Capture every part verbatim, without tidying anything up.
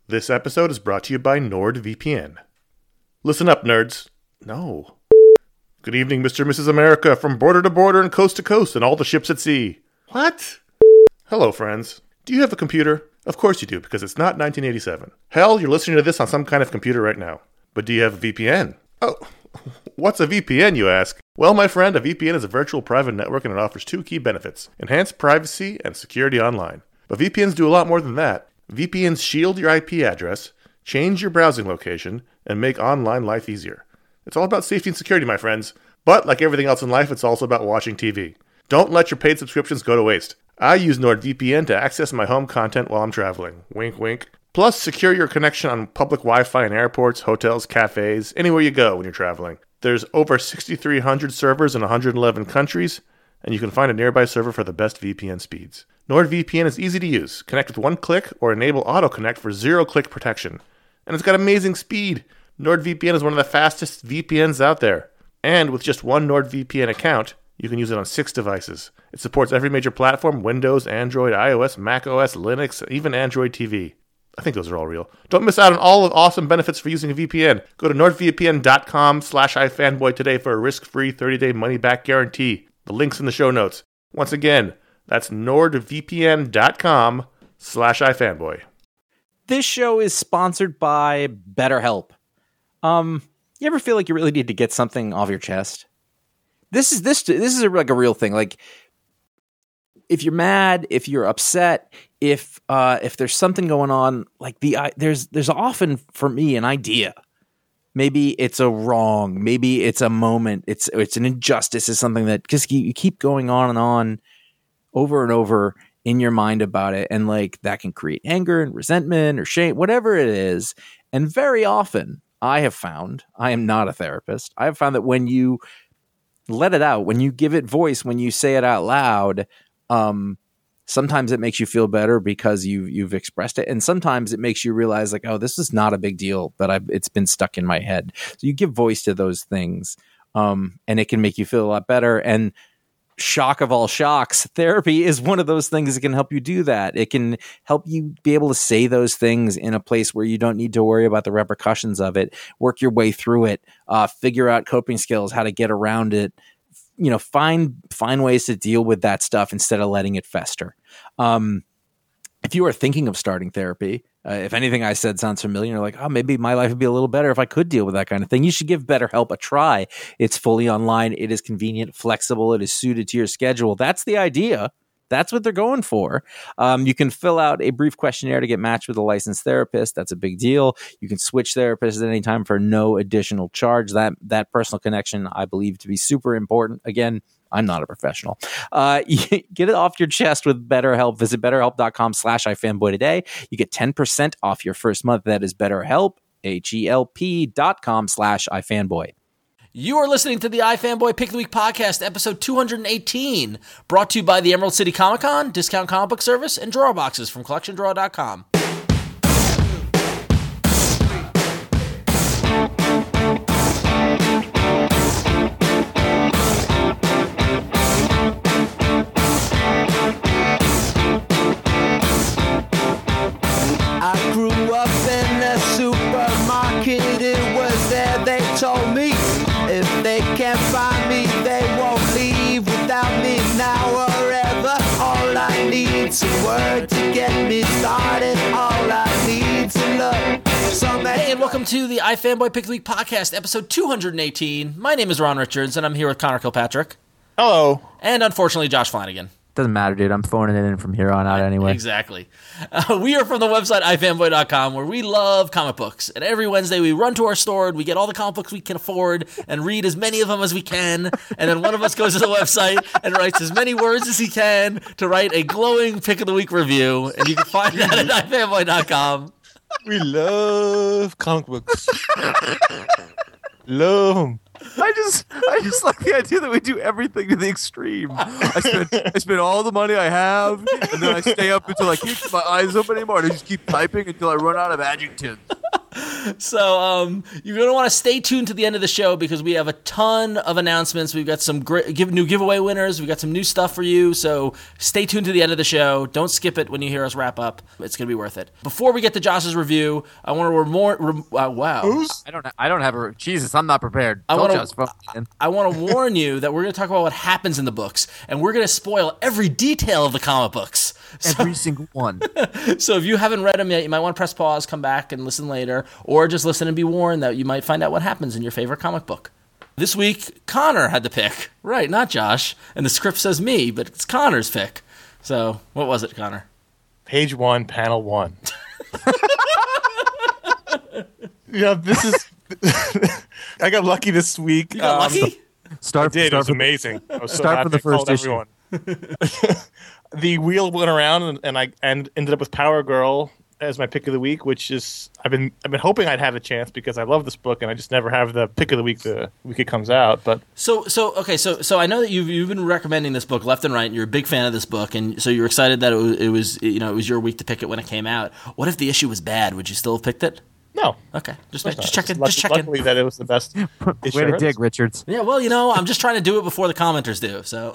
This episode is brought to you by NordVPN. Listen up, nerds. No. Good evening, Mister and Missus America, from border to border and coast to coast and all the ships at sea. What? Hello, friends. Do you have a computer? Of course you do, because it's not nineteen eighty-seven. Hell, you're listening to this on some kind of computer right now. But do you have a V P N? Oh, what's a V P N, you ask? Well, my friend, a V P N is a virtual private network and it offers two key benefits: enhanced privacy and security online. But V P Ns do a lot more than that. V P Ns shield your I P address, change your browsing location, and make online life easier. It's all about safety and security, my friends. But like everything else in life, it's also about watching T V. Don't let your paid subscriptions go to waste. I use NordVPN to access my home content while I'm traveling. Wink, wink. Plus, secure your connection on public Wi-Fi in airports, hotels, cafes, anywhere you go when you're traveling. There's over six thousand three hundred servers in one hundred eleven countries, and you can find a nearby server for the best V P N speeds. NordVPN is easy to use. Connect with one click or enable auto-connect for zero-click protection. And it's got amazing speed. NordVPN is one of the fastest V P Ns out there. And with just one NordVPN account, you can use it on six devices. It supports every major platform: Windows, Android, iOS, macOS, Linux, even Android T V. I think those are all real. Don't miss out on all the awesome benefits for using a V P N. Go to nordvpn.com slash ifanboy today for a risk-free thirty-day money-back guarantee. The link's in the show notes. Once again, that's nordvpn.com slash ifanboy. This show is sponsored by BetterHelp. Um, you ever feel like you really need to get something off your chest? This is this this is a, like a real thing. Like, if you're mad, if you're upset, if uh, if there's something going on, like the uh, there's there's often for me an idea. Maybe it's a wrong. Maybe it's a moment. It's it's an injustice. It's something that just you keep going on and on, over and over in your mind about it, and like that can create anger and resentment or shame, whatever it is. And very often, I have found, I am not a therapist, I have found that when you let it out, when you give it voice, when you say it out loud, um, sometimes it makes you feel better because you've you've expressed it, and sometimes it makes you realize like, oh, this is not a big deal, but I've, it's been stuck in my head. So you give voice to those things, um, and it can make you feel a lot better. And shock of all shocks, therapy is one of those things that can help you do that. It can help you be able to say those things in a place where you don't need to worry about the repercussions of it, work your way through it, uh, figure out coping skills, how to get around it, you know, find, find ways to deal with that stuff instead of letting it fester. Um, if you are thinking of starting therapy, uh, if anything I said sounds familiar, you're like, oh, maybe my life would be a little better if I could deal with that kind of thing. You should give BetterHelp a try. It's fully online. It is convenient, flexible. It is suited to your schedule. That's the idea. That's what they're going for. Um, you can fill out a brief questionnaire to get matched with a licensed therapist. That's a big deal. You can switch therapists at any time for no additional charge. That that personal connection, I believe, to be super important. Again, I'm not a professional. Uh, get it off your chest with BetterHelp. Visit betterhelp.com slash ifanboy today. You get ten percent off your first month. That is BetterHelp, H-E-L-P dot com slash ifanboy. You are listening to the iFanboy Pick of the Week podcast, episode two hundred eighteen, brought to you by the Emerald City Comic Con, Discount Comic Book Service, and Drawer Boxes from collection drawer dot com. I grew up in a supermarket, it was there they told me, if they can't find me, they won't leave without me now or ever. All I need's a word to get me started, all I need's a look. Hey, and welcome to the iFanboy Pick of the Week podcast, episode two hundred eighteen. My name is Ron Richards, and I'm here with Connor Kilpatrick. Hello. And unfortunately, Josh Flanagan. Doesn't matter, dude. I'm phoning it in from here on out anyway. Exactly. Uh, we are from the website i fanboy dot com, where we love comic books. And every Wednesday we run to our store and we get all the comic books we can afford and read as many of them as we can. And then one of us goes to the website and writes as many words as he can to write a glowing Pick of the Week review. And you can find that at i fanboy dot com. We love comic books. Love them. I just, I just like the idea that we do everything to the extreme. I spend, I spend all the money I have, and then I stay up until I can't keep my eyes open anymore, and I just keep typing until I run out of adjectives. So um, you're going to want to stay tuned to the end of the show because we have a ton of announcements. We've got some great give, new giveaway winners. We've got some new stuff for you. So stay tuned to the end of the show. Don't skip it when you hear us wrap up. It's going to be worth it. Before we get to Josh's review, I want to more. Re- uh, wow. Who's? I don't. I don't have a. Jesus, I'm not prepared. I Told wanna- you I was fucking- I want to warn you that we're going to talk about what happens in the books, and we're going to spoil every detail of the comic books. So, every single one. so if you haven't read them yet, you might want to press pause, come back, and listen later, or just listen and be warned that you might find out what happens in your favorite comic book. This week, Connor had to pick. Right, not Josh. And the script says me, but it's Connor's pick. So, what was it, Connor? Page one, panel one. Yeah, this is. I got lucky this week. You got Um, lucky? Start. I did. It start was from- amazing. I was so start happy from the I called first issue. everyone. The wheel went around, and, and I and ended up with Power Girl as my pick of the week, which is I've been I've been hoping I'd have a chance because I love this book, and I just never have the pick of the week the week it comes out. But So, so okay, so so I know that you've you've been recommending this book left and right, and you're a big fan of this book, and so you're excited that it was, it was you know it was your week to pick it when it came out. What if the issue was bad? Would you still have picked it? no, Okay, just of course just not. checking, Luck- just checking. Luckily, that it was the best. issue Way I to read. dig, Richards. Yeah, well, you know, I'm just trying to do it before the commenters do. So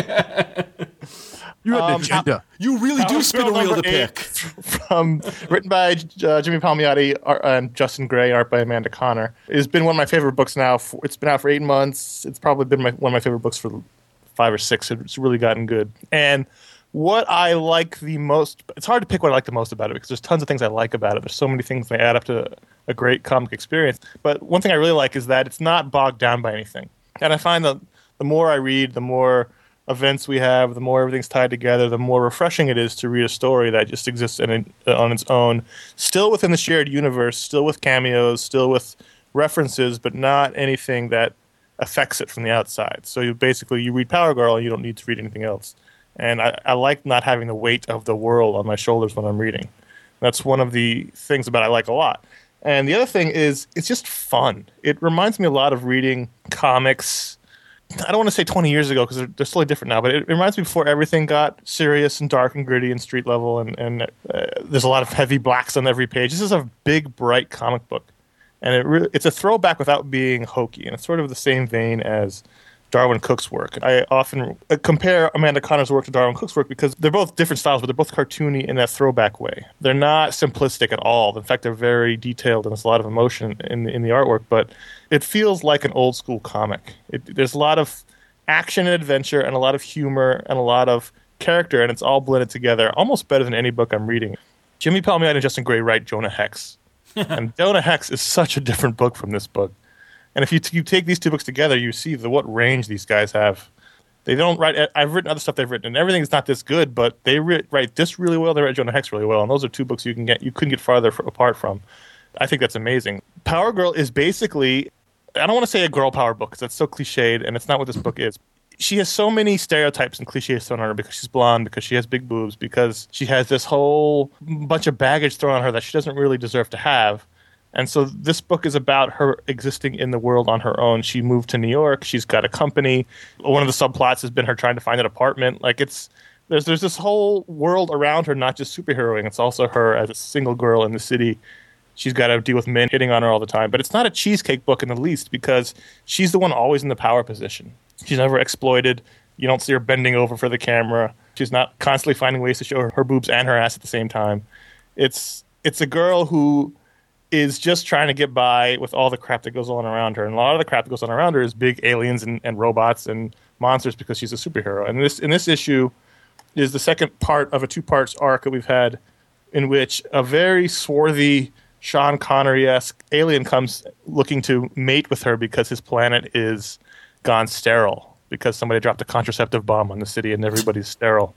You had Um, an agenda. you really do Power spin a Girl wheel to number eight, pick. From written by uh, Jimmy Palmiotti art, and Justin Gray, art by Amanda Connor. It's been one of my favorite books now. For, it's been out for eight months. It's probably been my, one of my favorite books for five or six. It's really gotten good. And what I like the most, it's hard to pick what I like the most about it because there's tons of things I like about it. There's so many things that add up to a great comic experience. But one thing I really like is that it's not bogged down by anything. And I find that the more I read, the more events we have, the more everything's tied together, the more refreshing it is to read a story that just exists in it, uh, on its own, still within the shared universe, still with cameos, still with references, but not anything that affects it from the outside. So you basically, you read Power Girl and you don't need to read anything else. And I, I like not having the weight of the world on my shoulders when I'm reading. That's one of the things about it I like a lot. And the other thing is, it's just fun. It reminds me a lot of reading comics. I don't want to say twenty years ago because they're, they're slightly different now, but it reminds me before everything got serious and dark and gritty and street level, and, and uh, there's a lot of heavy blacks on every page. This is a big, bright comic book, and it really, it's a throwback without being hokey, and it's sort of the same vein as Darwin Cook's work. I often compare Amanda Connor's work to Darwin Cook's work because they're both different styles, but they're both cartoony in that throwback way. They're not simplistic at all. In fact, they're very detailed and there's a lot of emotion in, in the artwork, but it feels like an old school comic. It, there's a lot of action and adventure and a lot of humor and a lot of character, and it's all blended together almost better than any book I'm reading. Jimmy Palmiotti and Justin Gray write Jonah Hex. And Jonah Hex is such a different book from this book. And if you, t- you take these two books together, you see the what range these guys have. They don't write. I've written other stuff they've written, and everything's not this good. But they re- write this really well. They write Jonah Hex really well, and those are two books you can get. You couldn't get farther f- apart from. I think that's amazing. Power Girl is basically. I don't want to say a girl power book because that's so cliched, and it's not what this book is. She has so many stereotypes and cliches thrown on her because she's blonde, because she has big boobs, because she has this whole bunch of baggage thrown on her that she doesn't really deserve to have. And so this book is about her existing in the world on her own. She moved to New York. She's got a company. One of the subplots has been her trying to find an apartment. Like it's there's there's this whole world around her, not just superheroing. It's also her as a single girl in the city. She's got to deal with men hitting on her all the time. But it's not a cheesecake book in the least because she's the one always in the power position. She's never exploited. You don't see her bending over for the camera. She's not constantly finding ways to show her, her boobs and her ass at the same time. It's it's a girl who is just trying to get by with all the crap that goes on around her. And a lot of the crap that goes on around her is big aliens and, and robots and monsters because she's a superhero. And this in this issue is the second part of a two-parts arc that we've had in which a very swarthy, Sean Connery-esque alien comes looking to mate with her because his planet is gone sterile because somebody dropped a contraceptive bomb on the city and everybody's sterile.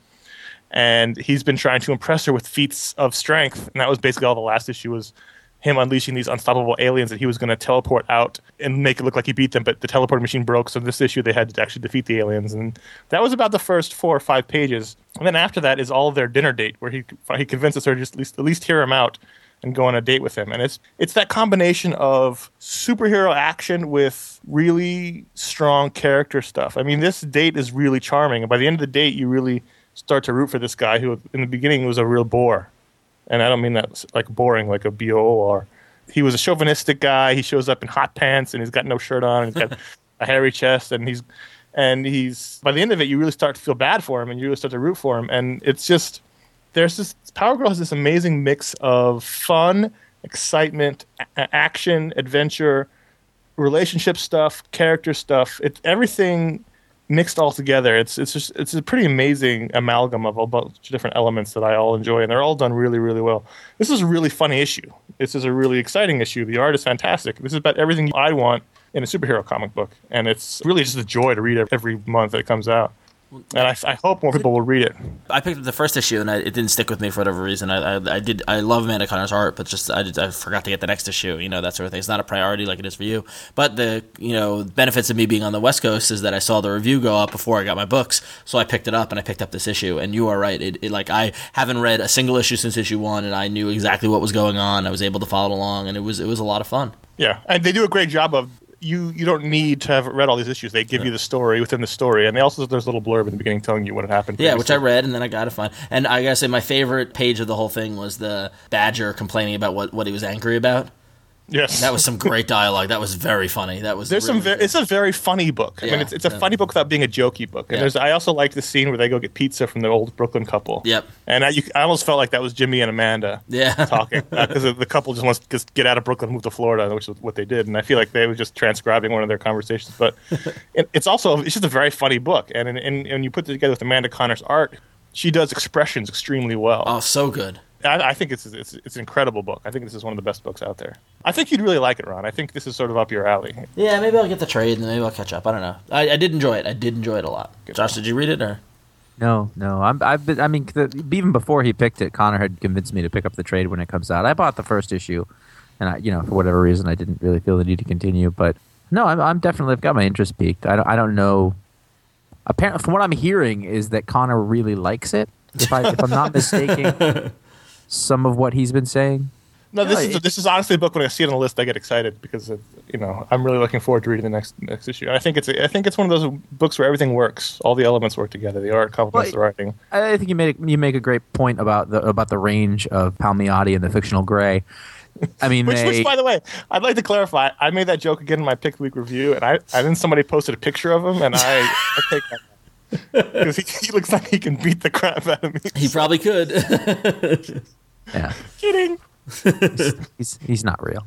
And he's been trying to impress her with feats of strength. And that was basically all the last issue was him unleashing these unstoppable aliens that he was going to teleport out and make it look like he beat them, but the teleporting machine broke, so this issue they had to actually defeat the aliens. And that was about the first four or five pages. And then after that is all of their dinner date, where he he convinces her to just at least, at least hear him out and go on a date with him. And it's it's that combination of superhero action with really strong character stuff. I mean, this date is really charming, and by the end of the date, you really start to root for this guy who in the beginning was a real bore. And I don't mean that like boring, like a B O O R. he was a chauvinistic guy. He shows up in hot pants and he's got no shirt on. And he's got a hairy chest, and he's and he's by the end of it, you really start to feel bad for him, and you really start to root for him. And it's just there's this Power Girl has this amazing mix of fun, excitement, a- action, adventure, relationship stuff, character stuff. It's everything mixed all together. It's it's just it's a pretty amazing amalgam of a bunch of different elements that I all enjoy, and they're all done really, really well. This is a really funny issue. This is a really exciting issue. The art is fantastic. This is about everything I want in a superhero comic book, and it's really just a joy to read it every month that it comes out. And I, I hope more people will read it. I picked up the first issue, and I, it didn't stick with me for whatever reason. I, I, I did. I love Amanda Connor's art, but just I, just I forgot to get the next issue. You know, that sort of thing. It's not a priority like it is for you. But the you know benefits of me being on the West Coast is that I saw the review go up before I got my books, so I picked it up and I picked up this issue. And you are right. It, it like I haven't read a single issue since issue one, and I knew exactly what was going on. I was able to follow along, and it was it was a lot of fun. Yeah, and they do a great job of. You you don't need to have read all these issues. They give Yeah. you the story within the story, and they also there's a little blurb in the beginning telling you what had happened. Yeah, which I previously. read, and then I got to find. And I gotta say, my favorite page of the whole thing was the Badger complaining about what, what he was angry about. Yes, That was some great dialogue. That was very funny. That was There's really some. Very, good. it's a very funny book. I Yeah, mean, it's it's a yeah. funny book without being a jokey book. And Yeah. there's. I also like the scene where they go get pizza from the old Brooklyn couple. Yep. And I, you, I almost felt like that was Jimmy and Amanda Yeah. talking because the couple just wants to just get out of Brooklyn, and move to Florida, which is what they did. And I feel like they were just transcribing one of their conversations. But it, it's also it's just a very funny book. And and and and you put it together with Amanda Connor's art, she does expressions extremely well. Oh, so good. I, I think it's, it's it's an incredible book. I think this is one of the best books out there. I think you'd really like it, Ron. I think this is sort of up your alley. Yeah, maybe I'll get the trade and maybe I'll catch up. I don't know. I, I did enjoy it. I did enjoy it a lot. Josh, did you read it or? No, no. I'm, I've been, I mean, the, even before he picked it, Connor had convinced me to pick up the trade when it comes out. I bought the first issue, and I, you know, for whatever reason, I didn't really feel the need to continue. But no, I'm, I'm definitely I've got my interest piqued. I don't, I don't know. Apparently, from what I'm hearing, is that Connor really likes it. If I, if I'm not mistaken, some of what he's been saying. No, this Yeah, is it- this is honestly a book. When I see it on the list, I get excited because of, you know I'm really looking forward to reading the next next issue. And I think it's a, I think it's one of those books where everything works. All the elements work together. The art complements Well, the writing. I think you make you make a great point about the about the range of Palmiotti and the fictional Gray. I mean, Which, they, which, by the way, I'd like to clarify. I made that joke again in my Pick the Week review, and I, I then somebody posted a picture of him, and I, I take that because he, he looks like he can beat the crap out of me. He probably could. yeah, Kidding. he's he's not real.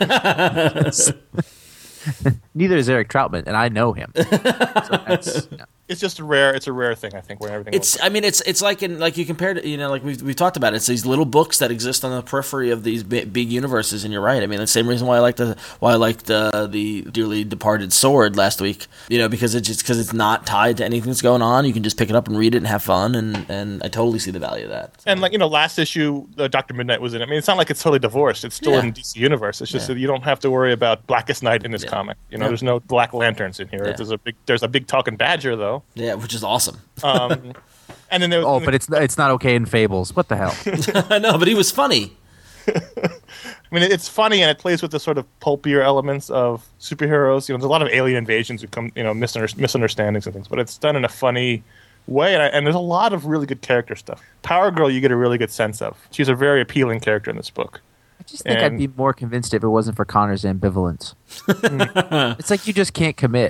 Neither is Eric Troutman, and I know him. So that's, you know. It's just a rare. It's a rare thing, I think, where everything. It's. works. I mean, it's. It's like in like you compared. You know, like we've we've talked about it. It's these little books that exist on the periphery of these big, big universes. And you're right. I mean, the same reason why I like the why I liked uh, the dearly departed Sword last week. You know, because it's just because it's not tied to anything that's going on. You can just pick it up and read it and have fun. And, and I totally see the value of that. And like you know, last issue, uh, Doctor Midnight was in it. I mean, it's not like it's totally divorced. It's still Yeah. in D C Universe. It's just Yeah. that you don't have to worry about Blackest Night in this Yeah. comic. You know, Yeah. there's no Black Lanterns in here. Yeah. There's a big. There's a big talking badger though. Yeah, which is awesome. Um, and then there, Oh, but it's it's not okay in Fables. What the hell? I know, but he was funny. I mean, it's funny and it plays with the sort of pulpier elements of superheroes. You know, there's a lot of alien invasions who come, you know, misunder- misunderstandings and things, but it's done in a funny way. And, I, and there's a lot of really good character stuff. Power Girl, you get a really good sense of. She's a very appealing character in this book. I just think And- I'd be more convinced if it wasn't for Connor's ambivalence. It's like you just can't commit.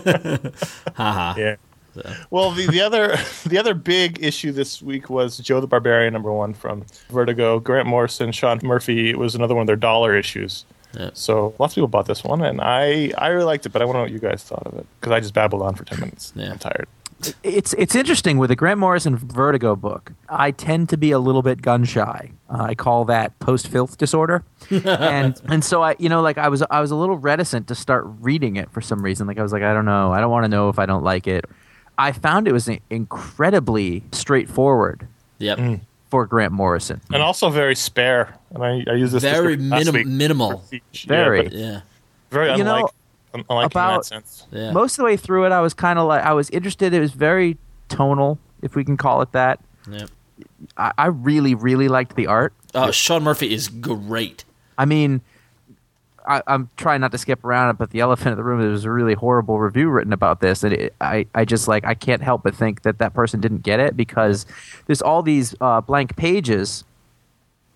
Haha. Yeah. Well, the, the other the other big issue this week was Joe the Barbarian number one from Vertigo. Grant Morrison, Sean Murphy. It was another one of their dollar issues. Yeah. So lots of people bought this one, and I, I really liked it, but I want to know what you guys thought of it because I just babbled on for ten minutes. Yeah. I'm tired. It's it's interesting with the Grant Morrison Vertigo book. I tend to be a little bit gun shy. Uh, I call that post filth disorder, and and so I you know like I was I was a little reticent to start reading it for some reason. Like I was like I don't know I don't want to know if I don't like it. I found it was incredibly straightforward Yep. for Grant Morrison. And also very spare. And I, I use this Very description last minim- week minimal. for Siege. Very. Yeah, but Yeah. very You know, unlike, un- unlike in about- that sense. Yeah. Most of the way through it, I was kind of like I was interested. It was very tonal, if we can call it that. Yep. I, I really really liked the art. Oh, Sean Murphy is great. I mean, I, I'm trying not to skip around it, but the elephant in the room, there was a really horrible review written about this, and it, I, I just like I can't help but think that that person didn't get it because there's all these uh, blank pages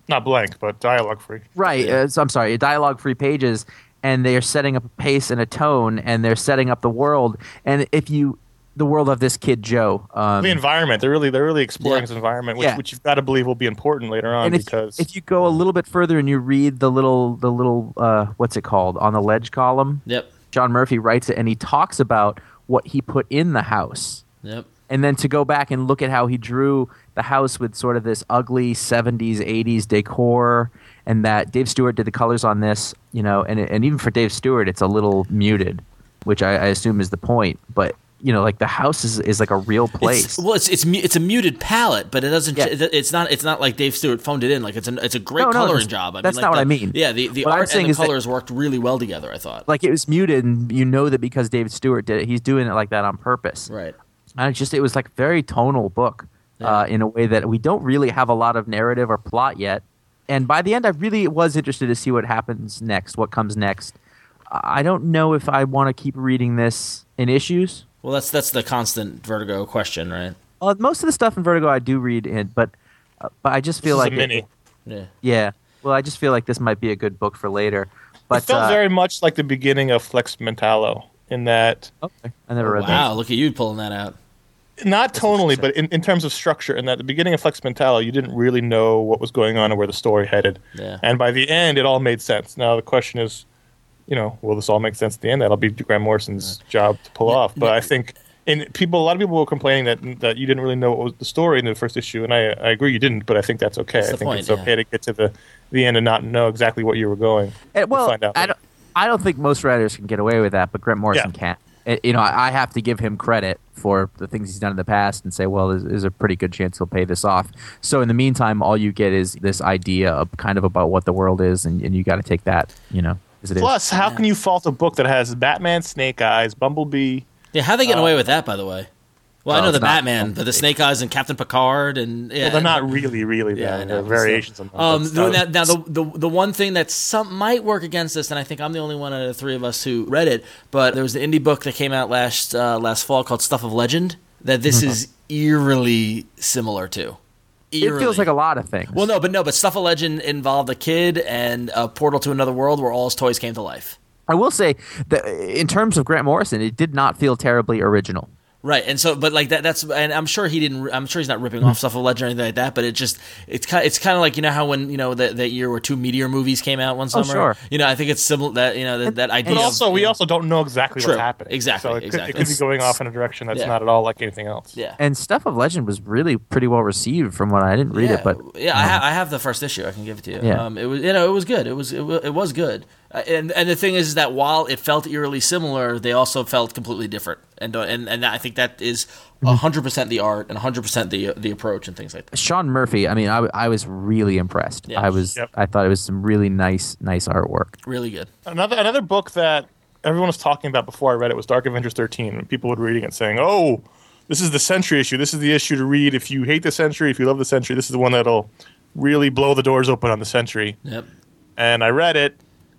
Not blank, but dialogue free. Right. Uh, so I'm sorry, dialogue-free pages, and they're setting up a pace and a tone, and they're setting up the world. And if you, the world of this kid Joe, um, The environment. They're really they're really exploring Yeah. this environment, which, Yeah. which you've got to believe will be important later on and if, because if you go a little bit further and you read the little the little uh, what's it called on the ledge column, Yep. John Murphy writes it, and he talks about what he put in the house. Yep. And then to go back and look at how he drew the house with sort of this ugly seventies, eighties decor, and that Dave Stewart did the colors on this, you know, and and even for Dave Stewart, it's a little muted, which I, I assume is the point. But you know, like the house is, is like a real place. It's, well, it's it's mu- it's a muted palette, but it doesn't. Yeah. It, it's not. It's not like Dave Stewart phoned it in. Like it's a it's a great No, no, coloring that's- job. I that's mean, not like what I the- mean. Yeah, the, the What I'm art saying and the is that- colors worked really well together. I thought. Like it was muted, and you know that because David Stewart did it, he's doing it like that on purpose. Right. And it just it was like a very tonal book uh, in a way that we don't really have a lot of narrative or plot yet. And by the end, I really was interested to see what happens next, what comes next. I don't know if I want to keep reading this in issues. Well, that's that's the constant Vertigo question, right? Uh, most of the stuff in Vertigo I do read in, but uh, but I just feel this is like a mini. It, Yeah. yeah. Well, I just feel like this might be a good book for later. But it felt uh, very much like the beginning of Flex Mentallo in that okay. I never read Wow, that. look at you pulling that out. not tonally, but in, in terms of structure, in that the beginning of Flex Mentallo, you didn't really know what was going on and where the story headed. Yeah. And by the end, it all made sense. Now the question is, you know, will this all make sense at the end? That'll be Grant Morrison's job to pull off. But I think, and people, a lot of people were complaining that that you didn't really know what was the story in the first issue, and I, I agree you didn't. But I think that's okay. That's I the think point, it's yeah. okay to get to the the end and not know exactly what you were going. Uh, well, We'll find out I later. don't. I don't think most writers can get away with that, but Grant Morrison Yeah. can't. Uh, You know, I I have to give him credit for the things he's done in the past and say, well, there's, there's a pretty good chance he'll pay this off. So in the meantime, all you get is this idea of kind of about what the world is, and, and you got to take that, you know, as it is. Plus, how can you fault a book that has Batman, Snake Eyes, Bumblebee? Yeah, how are they getting away with that, by the way? Well, I Well, know the it's not- Batman, but the Snake Eyes and Captain Picard, and yeah, Well, they're not really, really. Yeah, I Yeah, know. they're variations on them. Um, but the, still. now, now the, the the one thing that some might work against this, and I think I'm the only one out of the three of us who read it, but there was an indie book that came out last uh, last fall called Stuff of Legend that this is eerily similar to. It Eerily. feels like a lot of things. Well, no, but no, but Stuff of Legend involved a kid and a portal to another world where all his toys came to life. I will say that in terms of Grant Morrison, it did not feel terribly original. Right, and so, but like that, that's, and I'm sure he didn't, I'm sure he's not ripping off Stuff of Legend or anything like that, but it just, it's kind, it's kind of like, you know how when, you know, that, that year where two Meteor movies came out one summer? sure. You know, I think it's similar, that, you know, that, that idea But of, also, we you know, also don't know exactly True. what's happening. Exactly, So it could, exactly. it could be going off in a direction that's Yeah. not at all like anything else. yeah. And Stuff of Legend was really pretty well received from what I didn't read yeah, it, but yeah, I, ha- I have the first issue. I can give it to you. Yeah. Um, it was, you know, it was good. It was, it was, it was good. Uh, and and the thing is that while it felt eerily similar, they also felt completely different. And and and I think that is a hundred percent the art and a hundred percent the the approach and things like that. Sean Murphy, I mean, I, I was really impressed. Yeah. I was, Yep. I thought it was some really nice, nice artwork. Really good. Another another book that everyone was talking about before I read it was Dark Avengers thirteen. And people were reading it saying, "Oh, this is the Century issue. This is the issue to read if you hate the Century, if you love the Century. This is the one that'll really blow the doors open on the Century." Yep. And I read it,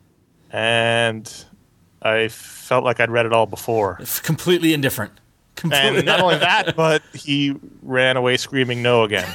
and I felt like I'd read it all before. F- completely indifferent. Completely. And not only that, but he ran away screaming no again,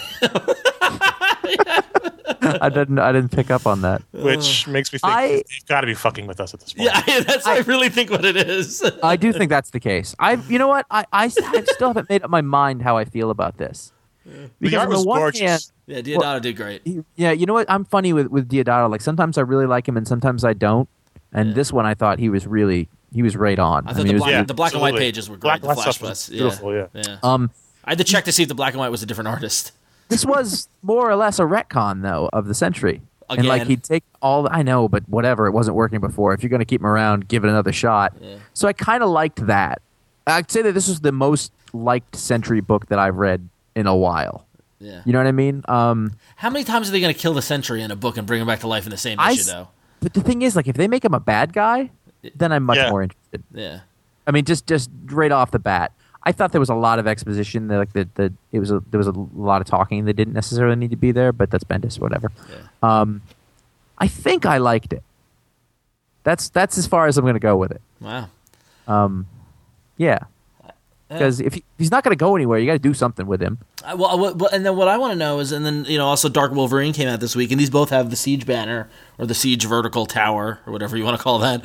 I didn't, I didn't pick up on that. which makes me think I- he's got to be fucking with us at this point. Yeah, that's I, really think what it is. I do think that's the case. I, you know what? I, I, I still haven't made up my mind how I feel about this. The Because art on the was one gorgeous. hand, Yeah, Diodato did great. he- yeah, you know what? I'm funny with with Diodato. Like sometimes I really like him, and sometimes I don't. And Yeah. this one, I thought he was really, he was right on. I thought mean, the it was black, Yeah, the black and white absolutely. pages were great. Black the and white flash stuff was was, beautiful, yeah. yeah. um, I had to check to see if the black and white was a different artist. this was more or less a retcon though of the Century. And like Again. he'd take all I know, but whatever, it wasn't working before. If you're going to keep him around, give it another shot. Yeah. So I kind of liked that. I'd say that this was the most liked Century book that I've read in a while. Yeah. You know what I mean? Um, How many times are they going to kill the Sentry in a book and bring him back to life in the same I issue, s- though? but the thing is, like, if they make him a bad guy, then I'm much Yeah. more interested. Yeah. I mean, just just right off the bat, I thought there was a lot of exposition. That, like that, that it was a, there was a lot of talking that didn't necessarily need to be there, but that's Bendis, whatever. Yeah. Um, I think I liked it. That's that's as far as I'm going to go with it. Wow. Um, yeah, Yeah. because if you, he's not going to go anywhere. You got to do something with him. Uh, Well, well, well, and then what I want to know is, and then you know, also Dark Wolverine came out this week, and these both have the Siege banner or the Siege vertical tower or whatever you want to call that.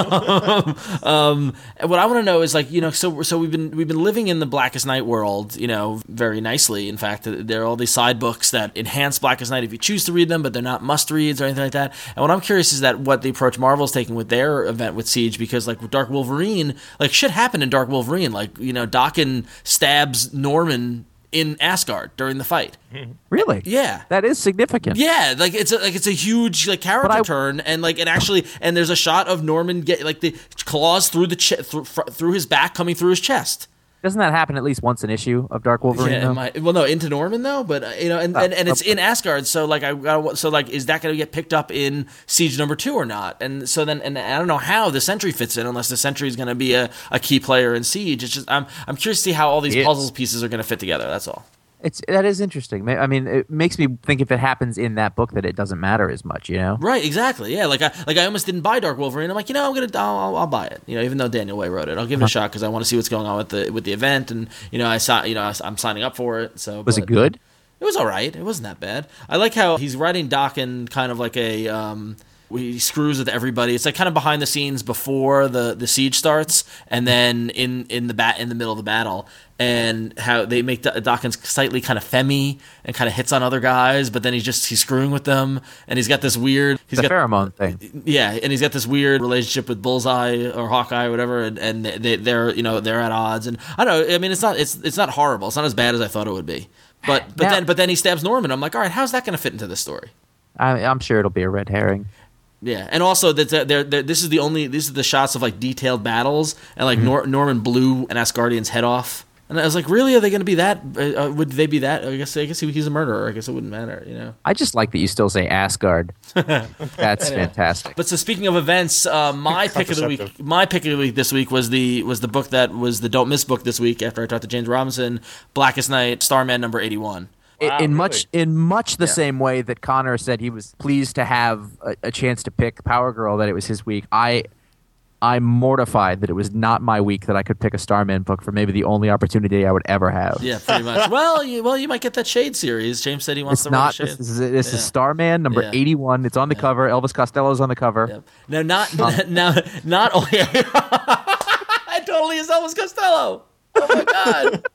um, and what I want to know is like, you know, so so we've been we've been living in the Blackest Night world, you know, very nicely. In fact, there are all these side books that enhance Blackest Night if you choose to read them, but they're not must reads or anything like that. And what I'm curious is that what the approach Marvel's taking with their event with Siege, because like with Dark Wolverine, like shit happened in Dark Wolverine, like you know, Daken stabs Norman in Asgard during the fight. Really? Yeah. That is significant. Yeah, like it's a, like it's a huge like character But I- turn, and like and actually, and there's a shot of Norman get like the claws through the che- through, fr- through his back, coming through his chest. Doesn't that happen at least once an issue of Dark Wolverine? Yeah, though? it might- well, no, into Norman though, but uh, you know, and, and, and it's in Asgard, so like I gotta, so like is that going to get picked up in Siege number two or not? And so then, and I don't know how the Sentry fits in unless the Sentry is going to be a, a key player in Siege. It's just I'm I'm curious to see how all these Yes. puzzle pieces are going to fit together. That's all. It's that is interesting. Ma- I mean, it makes me think if it happens in that book that it doesn't matter as much. You know? Right, exactly. Yeah, like I like I almost didn't buy Dark Wolverine. I'm like, you know, I'm gonna I'll, I'll, I'll buy it. You know, even though Daniel Way wrote it, I'll give it a shot because I want to see what's going on with the with the event, and you know, I saw you know I, I'm signing up for it. So Was but it good? It was all right. It wasn't that bad. I like how he's writing Daken kind of like a. Um, he screws with everybody. It's like kind of behind the scenes before the, the siege starts, and then in, in the bat in the middle of the battle, and how they make Da- Dawkins slightly kind of femmy and kind of hits on other guys, but then he's just he's screwing with them, and he's got this weird he's The got pheromone thing. yeah, and he's got this weird relationship with Bullseye or Hawkeye or whatever, and, and they they're you know they're at odds, and I don't know. I mean, it's not it's it's not horrible. It's not as bad as I thought it would be, but but Now- then but then he stabs Norman. I'm like, all right, how's that going to fit into this story? I, I'm sure it'll be a red herring. Yeah, and also that they're, they're, this is the only these are the shots of like detailed battles, and like Nor- Norman blew an Asgardian's head off, and I was like, really, are they going to be that? Uh, would they be that? I guess I guess he, he's a murderer. I guess it wouldn't matter, you know. I just like that you still say Asgard. That's fantastic. But so speaking of events, uh, my pick of the week, Contraceptive. my pick of the week this week was the was the book that was the Don't Miss book this week. After I talked to James Robinson, Blackest Night, Starman number eighty-one. in, Wow, in really? much in much the same way that Connor said he was pleased to have a, a chance to pick Power Girl, that it was his week. I I'm mortified that it was not my week, that I could pick a Starman book for maybe the only opportunity I would ever have. Yeah, pretty much. well, you, well, you might get that Shade series. James said he wants It's to write not. Shade. This, is, this Yeah. is Starman number Yeah. eighty-one. It's on the cover. Elvis Costello's on the cover. Yep. Now, not now, not only. I totally is Elvis Costello. Oh my god.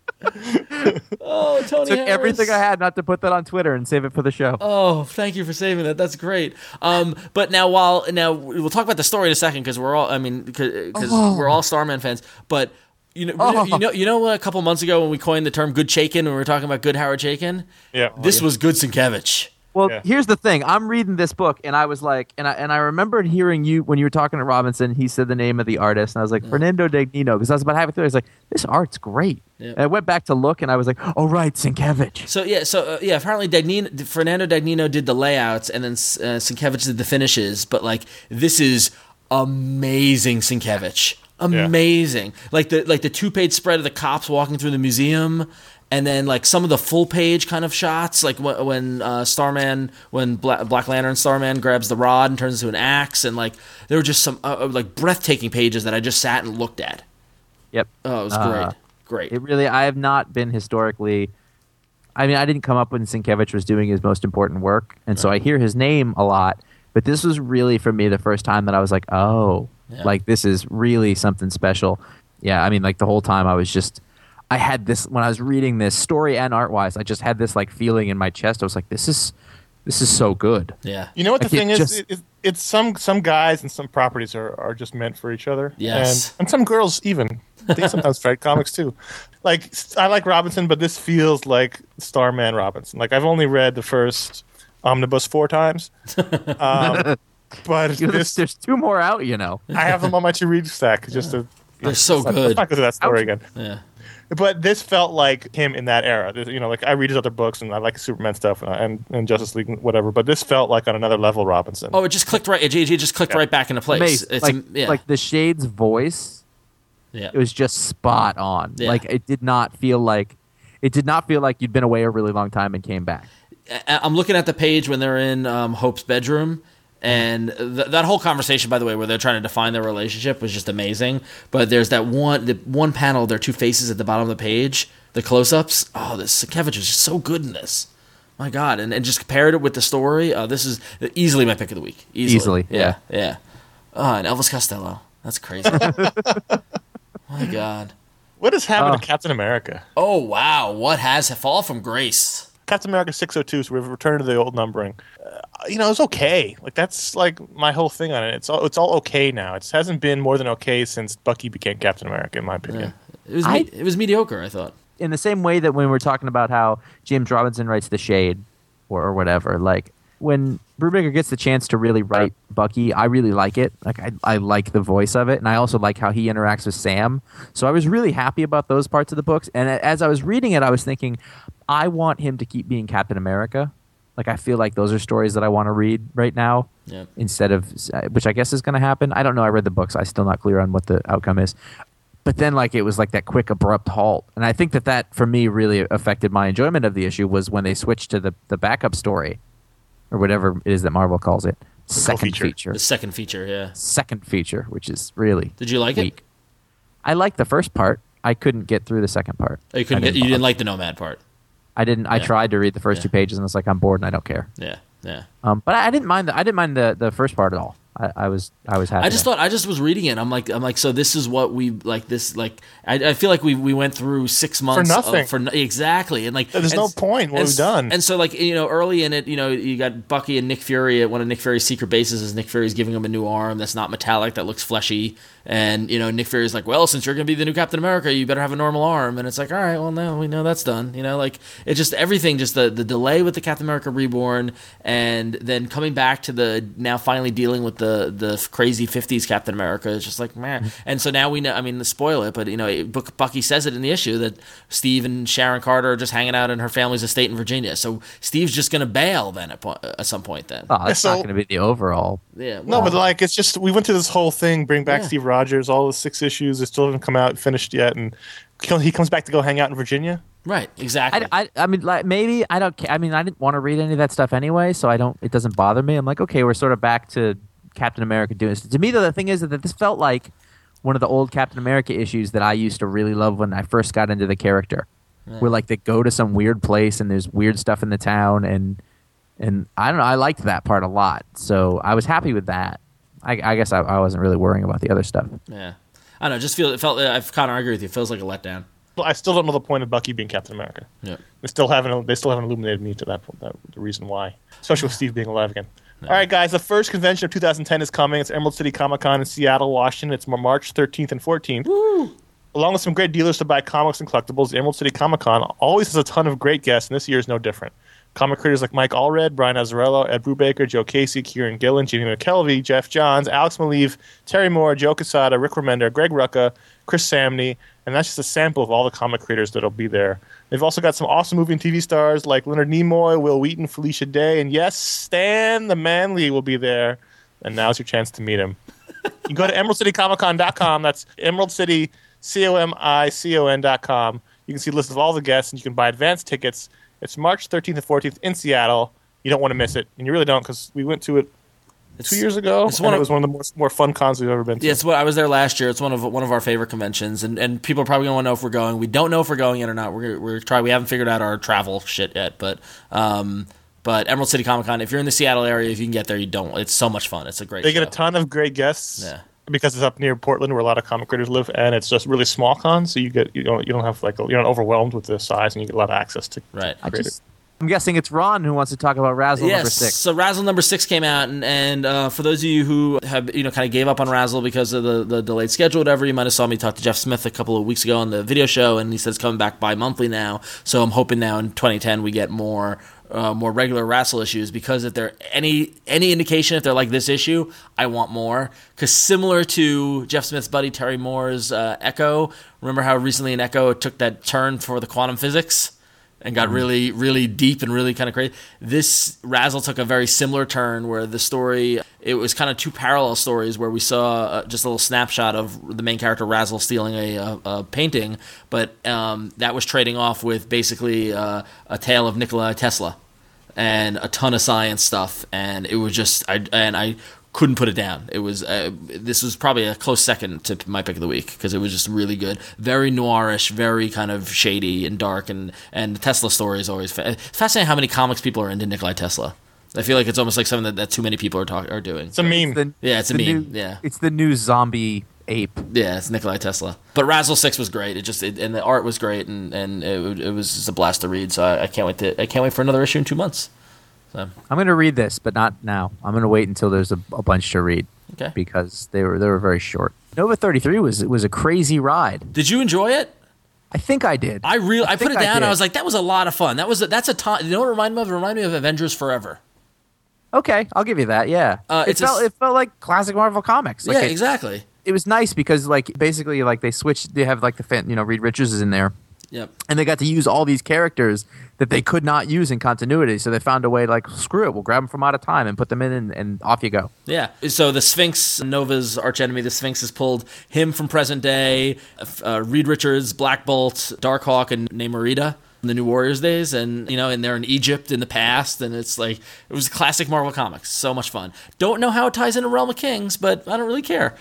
Oh, Tony Took Harris. everything I had not to put that on Twitter and save it for the show. Oh, thank you for saving that. That's great. Um, but now, while now we'll talk about the story in a second because we're all. I mean, because Oh. we're all Starman fans. But you know, you know, you know, you know, a couple months ago when we coined the term "good Chaykin" when we were talking about good Howard Chaykin. Yeah. This was good Sienkiewicz. Well, Yeah. here's the thing. I'm reading this book, and I was like, and I and I remembered hearing you when you were talking to Robinson. He said the name of the artist, and I was like, Fernando Dagnino, because I was about halfway through. I was like, this art's great. Yeah. And I went back to look, and I was like, oh right, Sienkiewicz. So yeah, so uh, yeah, apparently Dagnino, Fernando Dagnino did the layouts, and then uh, Sienkiewicz did the finishes. But like, this is amazing, Sienkiewicz, amazing. Like the like the two page spread of the cops walking through the museum, and then like some of the full page kind of shots, like when, when uh, Starman, when Black, Black Lantern Starman grabs the rod and turns into an axe, and like there were just some uh, like breathtaking pages that I just sat and looked at. Yep. Oh, it was Uh, great, great. It really, I have not been historically. I mean, I didn't come up when Sienkiewicz was doing his most important work, and so I hear his name a lot. But this was really for me the first time that I was like, oh, Yeah. like this is really something special. Yeah, I mean, like the whole time I was just, I had this when I was reading this story and art wise, I just had this like feeling in my chest. I was like, this is, this is so good. Yeah. You know what the Like, it thing is? just- It, it, it's some some guys and some properties are, are just meant for each other. Yes. And, and some girls even. They sometimes write comics too. Like I like Robinson, but this feels like Starman Robinson. Like I've only read the first omnibus four times. Um, but You know, this, there's, there's two more out, you know. I have them on my to read stack just to. They're so let's not- good. Let's not go to that story again. Yeah. But this felt like him in that era. This- You know, like I read his other books and I like Superman stuff and, and, and Justice League and whatever. But this felt like on another level Robinson. Oh, it just clicked right. It, it just clicked right back into place. Amazing. It's like, am- yeah. like the Shade's voice, yeah. it was just spot on. Yeah. Like it did not feel like, it did not feel like you'd been away a really long time and came back. I- I'm looking at the page when they're in um, Hope's bedroom, And th- that whole conversation, by the way, where they're trying to define their relationship was just amazing. But there's that one the one panel, their two faces at the bottom of the page, the close-ups. Oh, this Sienkiewicz was just so good in this. My God. And, and just compared it with the story. Uh, this is easily my pick of the week. Easily. Easily, Yeah, yeah. Oh, and Elvis Costello. That's crazy. My God. What has happened Oh. to Captain America? Oh, wow. What has fall from grace? Captain America six oh two, so we've returned to the old numbering. Uh, you know, it's okay. Like, that's like my whole thing on it. It's all it's all okay now. It hasn't been more than okay since Bucky became Captain America, in my opinion. It was I- me- it was mediocre, I thought. In the same way that when we're talking about how James Robinson writes The Shade or, or whatever, like when Brubaker gets the chance to really write Bucky, I really like it. Like I, I like the voice of it, and I also like how he interacts with Sam. So I was really happy about those parts of the books. And a- as I was reading it, I was thinking, I want him to keep being Captain America. Like I feel like those are stories that I want to read right now. Yeah. Instead of, which I guess is going to happen. I don't know. I read the books. I'm still not clear on what the outcome is. But then, like, it was like that quick, abrupt halt. And I think that that, for me, really affected my enjoyment of the issue was when they switched to the, the backup story, or whatever it is that Marvel calls it. Second co-feature. feature. The second feature, yeah. Second feature, which is really Did you like it? weak. I liked the first part. I couldn't get through the second part. Oh, you couldn't I get, you didn't bother. like the Nomad part. I didn't. I Yeah. tried to read the first Yeah. two pages, and it's like I'm bored and I don't care. Yeah, yeah. Um, but I, I didn't mind. The, I didn't mind the, the first part at all. I, I was I was happy. I just thought I just was reading it. I'm like I'm like so this is what we like this like I, I feel like we we went through six months nothing. Of, for no- exactly and like There's and, no point. What and, we've done. And so like you know early in it you know you got Bucky and Nick Fury at one of Nick Fury's secret bases as Nick Fury's giving him a new arm that's not metallic that looks fleshy and you know Nick Fury's like well since you're gonna be the new Captain America you better have a normal arm and it's like all right well now we know that's done you know like it's just everything just the the delay with the Captain America Reborn and then coming back to the now finally dealing with the the crazy fifties Captain America is just like man and so now we know I mean to spoil it but you know it- Buck- Bucky says it in the issue that Steve and Sharon Carter are just hanging out in her family's estate in Virginia so Steve's just gonna bail then at, po- at some point then oh, that's So- not going to be the overall. yeah No, well, but like it's just we went through this whole thing, bring back Yeah. Steve Rogers, all the six issues, it still haven't come out finished yet, and he comes back to go hang out in Virginia. right exactly I, I, I mean, like maybe I don't. ca- I mean, I didn't want to read any of that stuff anyway, so I don't. It doesn't bother me. I'm like, okay, we're sort of back to Captain America doing this. To me, though, the thing is that this felt like one of the old Captain America issues that I used to really love when I first got into the character, where like they go to some weird place and there's weird stuff in the town, and and I don't know. I liked that part a lot, so I was happy with that. I, I guess I, I wasn't really worrying about the other stuff. yeah I don't know just feel it felt I kind of agree with you it feels like a letdown Well, I still don't know the point of Bucky being Captain America. yeah They still haven't. They still haven't illuminated me to that point. That, the reason why, especially with Steve being alive again. All right, guys. The first convention of two thousand ten is coming. It's Emerald City Comic Con in Seattle, Washington. It's March thirteenth and fourteenth. Woo! Along with some great dealers to buy comics and collectibles, the Emerald City Comic Con always has a ton of great guests, and this year is no different. Comic creators like Mike Allred, Brian Azzarello, Ed Brubaker, Joe Casey, Kieran Gillen, Jimmy McKelvey, Jeff Johns, Alex Maleev, Terry Moore, Joe Quesada, Rick Remender, Greg Rucka, Chris Samney, and that's just a sample of all the comic creators that'll be there. They've also got some awesome movie and T V stars like Leonard Nimoy, Will Wheaton, Felicia Day, and yes, Stan the Manly will be there. And now's your chance to meet him. You can go to emerald city comic con dot com. That's Emerald City, C O M I C O N dot com. You can see a list of all the guests, and you can buy advance tickets. It's March thirteenth and fourteenth in Seattle. You don't want to miss it, and you really don't because we went to it it's, two years ago, it's and one it of- was one of the more, more fun cons we've ever been to. Yeah, it's what I was there last year. It's one of one of our favorite conventions, and, and people are probably gonna want to know if we're going. We don't know if we're going yet or not. We're we're trying. We haven't figured out our travel shit yet, but um, but Emerald City Comic Con. If you're in the Seattle area, if you can get there, you don't. It's so much fun. It's a great. They get a show. ton of great guests. Yeah. Because it's up near Portland, where a lot of comic creators live, and it's just really small cons, so you get you don't you don't have like you're not overwhelmed with the size, and you get a lot of access to. Right. I creators. just, I'm guessing it's Ron who wants to talk about Razzle Yes. number six. So Razzle number six came out, and, and uh, for those of you who have you know kind of gave up on Razzle because of the, the delayed schedule, whatever, you might have saw me talk to Jeff Smith a couple of weeks ago on the video show, and he says coming back bi-monthly now. So I'm hoping now in twenty ten we get more. Uh, more regular Razzle issues because if they're any any indication if they're like this issue, I want more. Because similar to Jeff Smith's buddy Terry Moore's uh, Echo, remember how recently in Echo it took that turn for the quantum physics and got really really deep and really kind of crazy. This Razzle took a very similar turn where the story it was kind of two parallel stories where we saw uh, just a little snapshot of the main character Razzle stealing a, a, a painting, but um, that was trading off with basically uh, a tale of Nikola Tesla. and a ton of science stuff, and it was just I and I couldn't put it down. It was uh, this was probably a close second to my pick of the week because it was just really good, very noirish, very kind of shady and dark, and and the Tesla story is always fa- it's fascinating how many comics people are into Nikolai Tesla. I feel like it's almost like something that, that too many people are talk- are doing. It's a meme. The- Yeah, it's a the meme, new- yeah. It's the new zombie ape. Yeah, it's Nikolai Tesla. But Razzle Six was great. It just it, and the art was great, and and it, it was just a blast to read. So I, I can't wait to I can't wait for another issue in two months. So I'm going to read this, but not now. I'm going to wait until there's a, a bunch to read. Okay. Because they were they were very short. Nova thirty-three was was a crazy ride. did you enjoy it? I think I did. I real I, put think it I down. I, did. was like, that was a lot of fun. That was a, that's a time. You know what it reminded me of? It reminded me of Avengers Forever. Okay, I'll give you that. Yeah, Uh, it it's a felt s- it felt like classic Marvel comics. Like yeah, it, exactly. it was nice because like basically like they switched. They have like the fan, you know Reed Richards is in there, Yep. and they got to use all these characters that they could not use in continuity. So they found a way like screw it, we'll grab them from out of time and put them in, and, and off you go. Yeah. So the Sphinx, Nova's archenemy, the Sphinx has pulled him from present day, uh, Reed Richards, Black Bolt, Darkhawk, and Namorita in the New Warriors days, and you know, and they're in Egypt in the past, and it's like it was classic Marvel Comics. So much fun. Don't know how it ties into Realm of Kings, but I don't really care.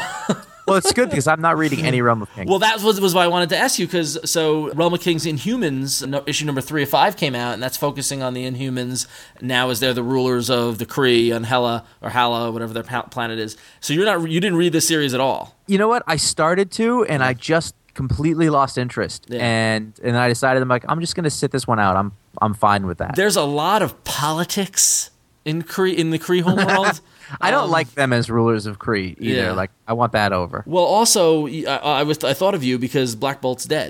Well, it's good because I'm not reading any Realm of Kings. Well, that was, was why I wanted to ask you, because so Realm of Kings Inhumans, no, issue number three of five came out, and that's focusing on the Inhumans now as they're the rulers of the Kree on Hela, or Hala, whatever their pa- planet is. So you're not you didn't read this series at all. You know what? I started to, and I just completely lost interest. Yeah. And and I decided I'm like I'm just gonna sit this one out. I'm I'm fine with that. There's a lot of politics in Kree in the Kree homeworld. I don't Um, like them as rulers of Kree either. yeah. Like I want that over. Well, also, I, I was I thought of you because Black Bolt's dead.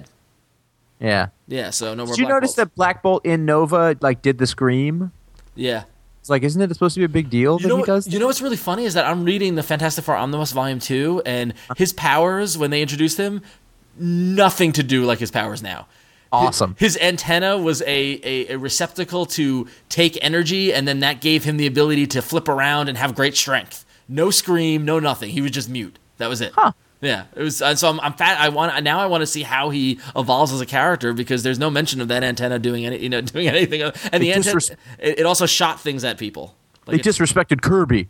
Yeah. Yeah, so no more. Did you Black notice Bolt. that Black Bolt in Nova like did the scream? Yeah. It's like, isn't it supposed to be a big deal You that know, he what- does? you know what's really funny is that I'm reading the Fantastic Four Omnibus Volume two, and his powers, when they introduced him, nothing to do like his powers now. Awesome. His, his antenna was a, a, a receptacle to take energy, and then that gave him the ability to flip around and have great strength. No scream, no nothing. He was just mute. That was it. Huh. Yeah, it was. And so I'm, I'm fat. I want now. I want to see how he evolves as a character because there's no mention of that antenna doing any, you know, doing anything. And the They antenna, disres- it, it also shot things at people. They Like it- disrespected Kirby.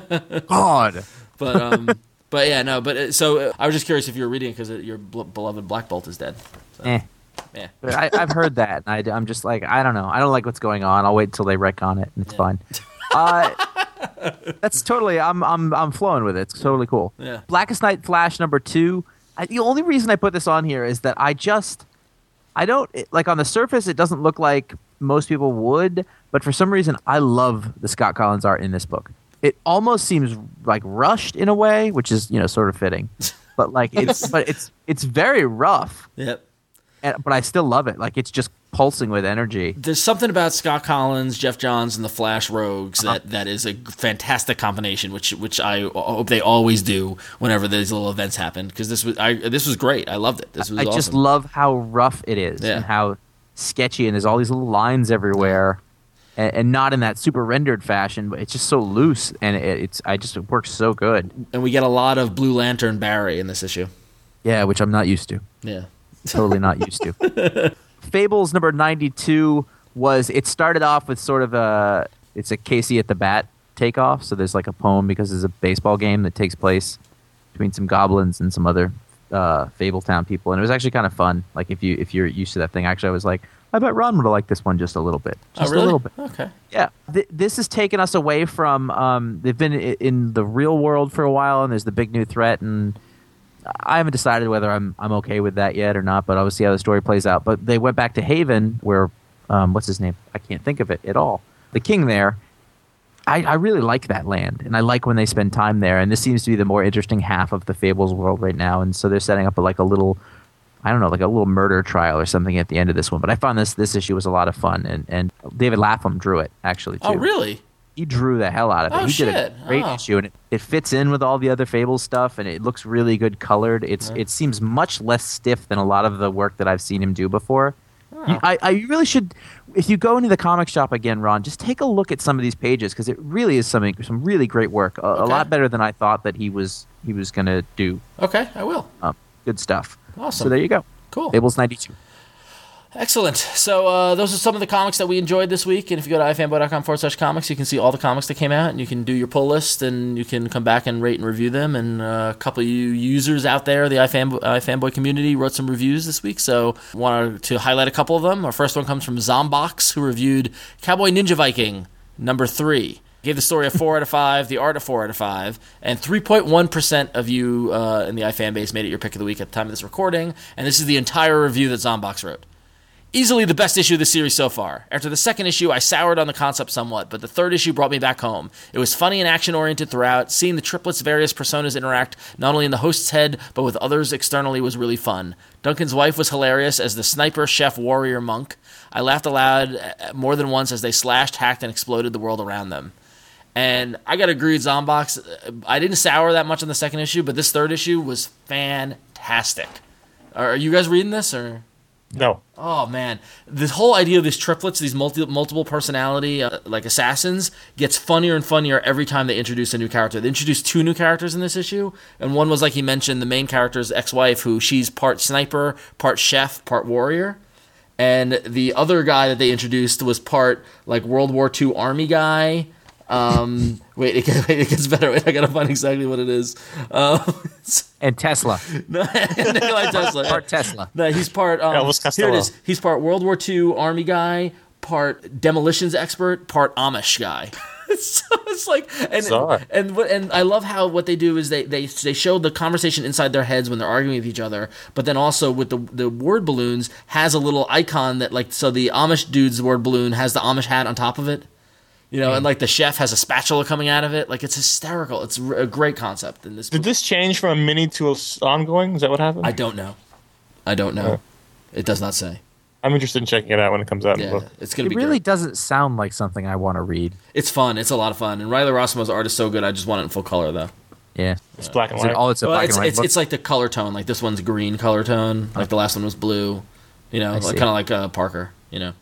God. but um, but yeah, no. But uh, so uh, I was just curious if you were reading it because your bl- beloved Black Bolt is dead. So, Eh. yeah. But I, I've heard that, and I, am just like, I don't know. I don't like what's going on. I'll wait until they retcon it, and it's fine. Uh, that's totally. I'm I'm I'm flowing with it. It's totally cool. Yeah. Blackest Night Flash number two. I, the only reason I put this on here is that I just, I don't it, like on the surface. It doesn't look like most people would, but for some reason, I love the Scott Collins art in this book. It almost seems like rushed in a way, which is you know sort of fitting, but like it's but it's it's very rough. Yep. And, but I still love it. Like it's just pulsing with energy. There's something about Scott Collins, Jeff Johns, and the Flash Rogues that, that is a fantastic combination, which which I hope they always do whenever these little events happen. Because this was I this was great. I loved it. This was I awesome. just love how rough it is Yeah. and how sketchy, and there's all these little lines everywhere, and, and not in that super rendered fashion, but it's just so loose, and it, it's I just it works so good. and we get a lot of Blue Lantern Barry in this issue. Yeah, which I'm not used to. Yeah. Totally not used to. Fables number ninety-two was it started off with sort of a it's a Casey at the Bat takeoff. So there's like a poem because there's a baseball game that takes place between some goblins and some other uh, Fabletown people, and it was actually kind of fun. Like if you if you're used to that thing, actually, I was like, I bet Ron would have liked this one just a little bit, just oh, really? a little bit. Okay. Yeah, Th- this has taken us away from. Um, they've been i- in the real world for a while, and there's the big new threat, and I haven't decided whether I'm I'm okay with that yet or not. But I'll see how the story plays out. But they went back to Haven, where um, what's his name? I can't think of it at all. The king there. I, I really like that land, and I like when they spend time there. And this seems to be the more interesting half of the Fables world right now. And so they're setting up a, like a little, I don't know, like a little murder trial or something at the end of this one. But I found this this issue was a lot of fun, and, and David Lapham drew it actually too. Oh, really? He drew the hell out of it. Oh, he did shit. a great Oh. issue, and it, it fits in with all the other Fables stuff, and it looks really good colored. It's it seems much less stiff than a lot of the work that I've seen him do before. You, I, I really should, if you go into the comic shop again, Ron, just take a look at some of these pages because it really is something some really great work. A, a Okay. lot better than I thought that he was he was gonna do. Okay, I will. Um, good stuff. Awesome. So there you go. Cool. Fables ninety-two. Excellent. So uh, those are some of the comics that we enjoyed this week. And if you go to ifanboy.com forward slash comics, you can see all the comics that came out, and you can do your pull list, and you can come back and rate and review them. And uh, a couple of you users out there, the iFanboy, iFanboy community, wrote some reviews this week. So wanted to highlight a couple of them. Our first one comes from Zombox, who reviewed Cowboy Ninja Viking number three. Gave the story a four out of five, the art a four out of five, and three point one percent of you uh, in the iFan base made it your pick of the week at the time of this recording. And this is the entire review that Zombox wrote. Easily the best issue of the series so far. After the second issue, I soured on the concept somewhat, but the third issue brought me back home. It was funny and action-oriented throughout. Seeing the triplets' various personas interact, not only in the host's head, but with others externally, was really fun. Duncan's wife was hilarious as the sniper, chef, warrior, monk. I laughed aloud more than once as they slashed, hacked, and exploded the world around them. And I got to agree with Zombox. I didn't sour that much on the second issue, but this third issue was fantastic. Are you guys reading this, or...? No. Oh, man. This whole idea of these triplets, these multi- multiple personality, uh, like assassins, gets funnier and funnier every time they introduce a new character. They introduced two new characters in this issue, and one was, like he mentioned, the main character's ex-wife, who she's part sniper, part chef, part warrior. And the other guy that they introduced was part, like, World War Two army guy. Um, wait, it, wait, it gets better. Wait, I gotta find exactly what it is. Um, And Tesla. no, Nikolai Tesla. Part Tesla. No, he's part. Um, Elvis here it Costello. is. He's part World War Two army guy, part demolitions expert, part Amish guy. So it's like, and Bizarre. and what- and I love how what they do is they they they show the conversation inside their heads when they're arguing with each other, but then also with the the word balloons has a little icon that, like, so the Amish dude's word balloon has the Amish hat on top of it. You know, and like the chef has a spatula coming out of it. Like, it's hysterical. It's a great concept in this Did book. this change from a mini to a s- ongoing? Is that what happened? I don't know. I don't know. It does not say. I'm interested in checking it out when it comes out in Yeah, the book. it's gonna It be really great. doesn't sound like something I want to read. It's fun. It's a lot of fun. And Riley Rossimo's art is so good. I just want it in full color, though. Yeah. It's black and Is it, white. oh, it's a Well, black it's and white it's, book? it's like the color tone. Like this one's green color tone. Like the last one was blue. You know, like, see. kind of like uh, Parker. You know.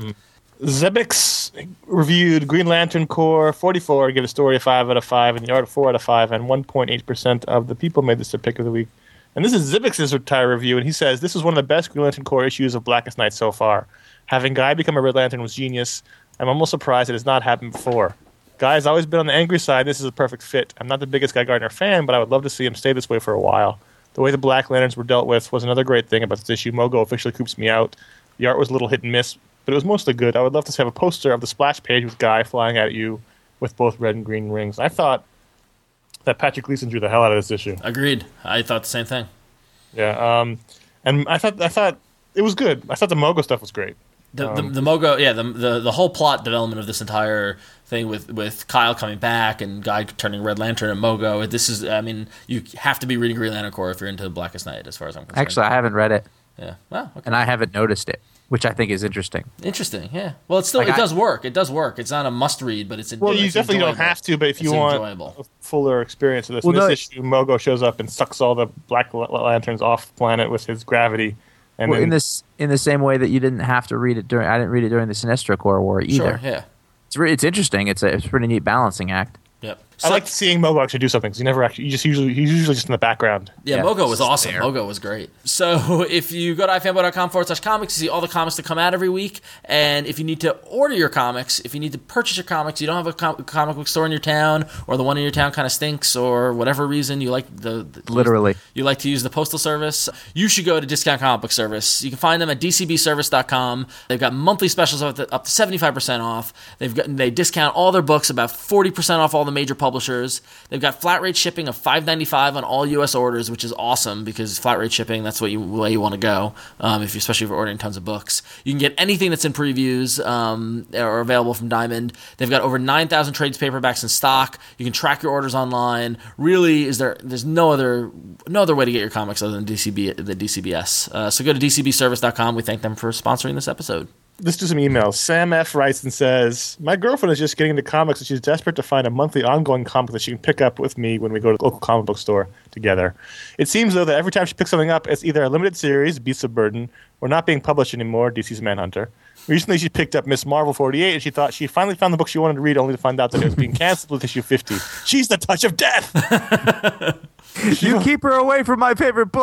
Zebix reviewed Green Lantern Corps forty-four, gave the story a five out of five, and the art a four out of five, and one point eight percent of the people made this their pick of the week. And this is Zebix's entire review, and he says, this is one of the best Green Lantern Corps issues of Blackest Night so far. Having Guy become a Red Lantern was genius. I'm almost surprised it has not happened before. Guy has always been on the angry side. This is a perfect fit. I'm not the biggest Guy Gardner fan, but I would love to see him stay this way for a while. The way the Black Lanterns were dealt with was another great thing about this issue. Mogo officially creeps me out. The art was a little hit and miss, but it was mostly good. I would love to have a poster of the splash page with Guy flying at you with both red and green rings. I thought that Patrick Gleason drew the hell out of this issue. Agreed. I thought the same thing. Yeah, um, and I thought I thought it was good. I thought the Mogo stuff was great. The, Um, the, the Mogo, yeah, the, the the whole plot development of this entire thing with, with Kyle coming back and Guy turning Red Lantern and Mogo. This is, I mean, you have to be reading Green Lantern Corps if you're into Blackest Night, as far as I'm concerned. Actually, I haven't read it, yeah. Wow. Okay. and I haven't noticed it, which I think is interesting. Interesting. Yeah. Well, it's still Like it I- does work. It does work. It's not a must read, but it's Well, you it's definitely don't enjoyable. have to, but if you It's want enjoyable. a fuller experience of this, Well, in this no- issue, Mogo shows up and sucks all the Black la- Lanterns off planet with his gravity. And Well, then, in this, in the same way that you didn't have to read it during, I didn't read it during the Sinestro Corps War either. Sure. Yeah. It's re- it's interesting. It's a it's a pretty neat balancing act. Yep. I So- like seeing Mogo actually do something because he never actually. You just usually he's usually just in the background. Yeah, Yeah, Mogo was it's awesome. there. Mogo was great. So if you go to ifanboy.com forward slash comics, you see all the comics that come out every week. And if you need to order your comics, if you need to purchase your comics, you don't have a com- comic book store in your town, or the one in your town kind of stinks, or whatever reason you like the, the Literally. you like to use the postal service, you should go to Discount Comic Book Service. You can find them at d c b service dot com. They've got monthly specials up to, up to seventy-five percent off. They've got they discount all their books about forty percent off all the major publishers. They've got flat rate shipping of five ninety-five on all U S orders, which is awesome because flat rate shipping, that's what you way you want to go, um, if you, especially if you're ordering tons of books. You can get anything that's in previews um, or available from Diamond. They've got over nine thousand trades paperbacks in stock. You can track your orders online. Really, is there? There's no other no other way to get your comics other than D C B the D C B S. Uh, so go to d c b service dot com. We thank them for sponsoring this episode. Let's do some emails. Sam F. writes and says, my girlfriend is just getting into comics and she's desperate to find a monthly ongoing comic that she can pick up with me when we go to the local comic book store together. It seems, though, that every time she picks something up, it's either a limited series, Beasts of Burden, or not being published anymore, D C's Manhunter. Recently, she picked up Miss Marvel forty-eight, and she thought she finally found the book she wanted to read, only to find out that it was being canceled with issue fifty. She's the touch of death! You keep her away from my favorite books.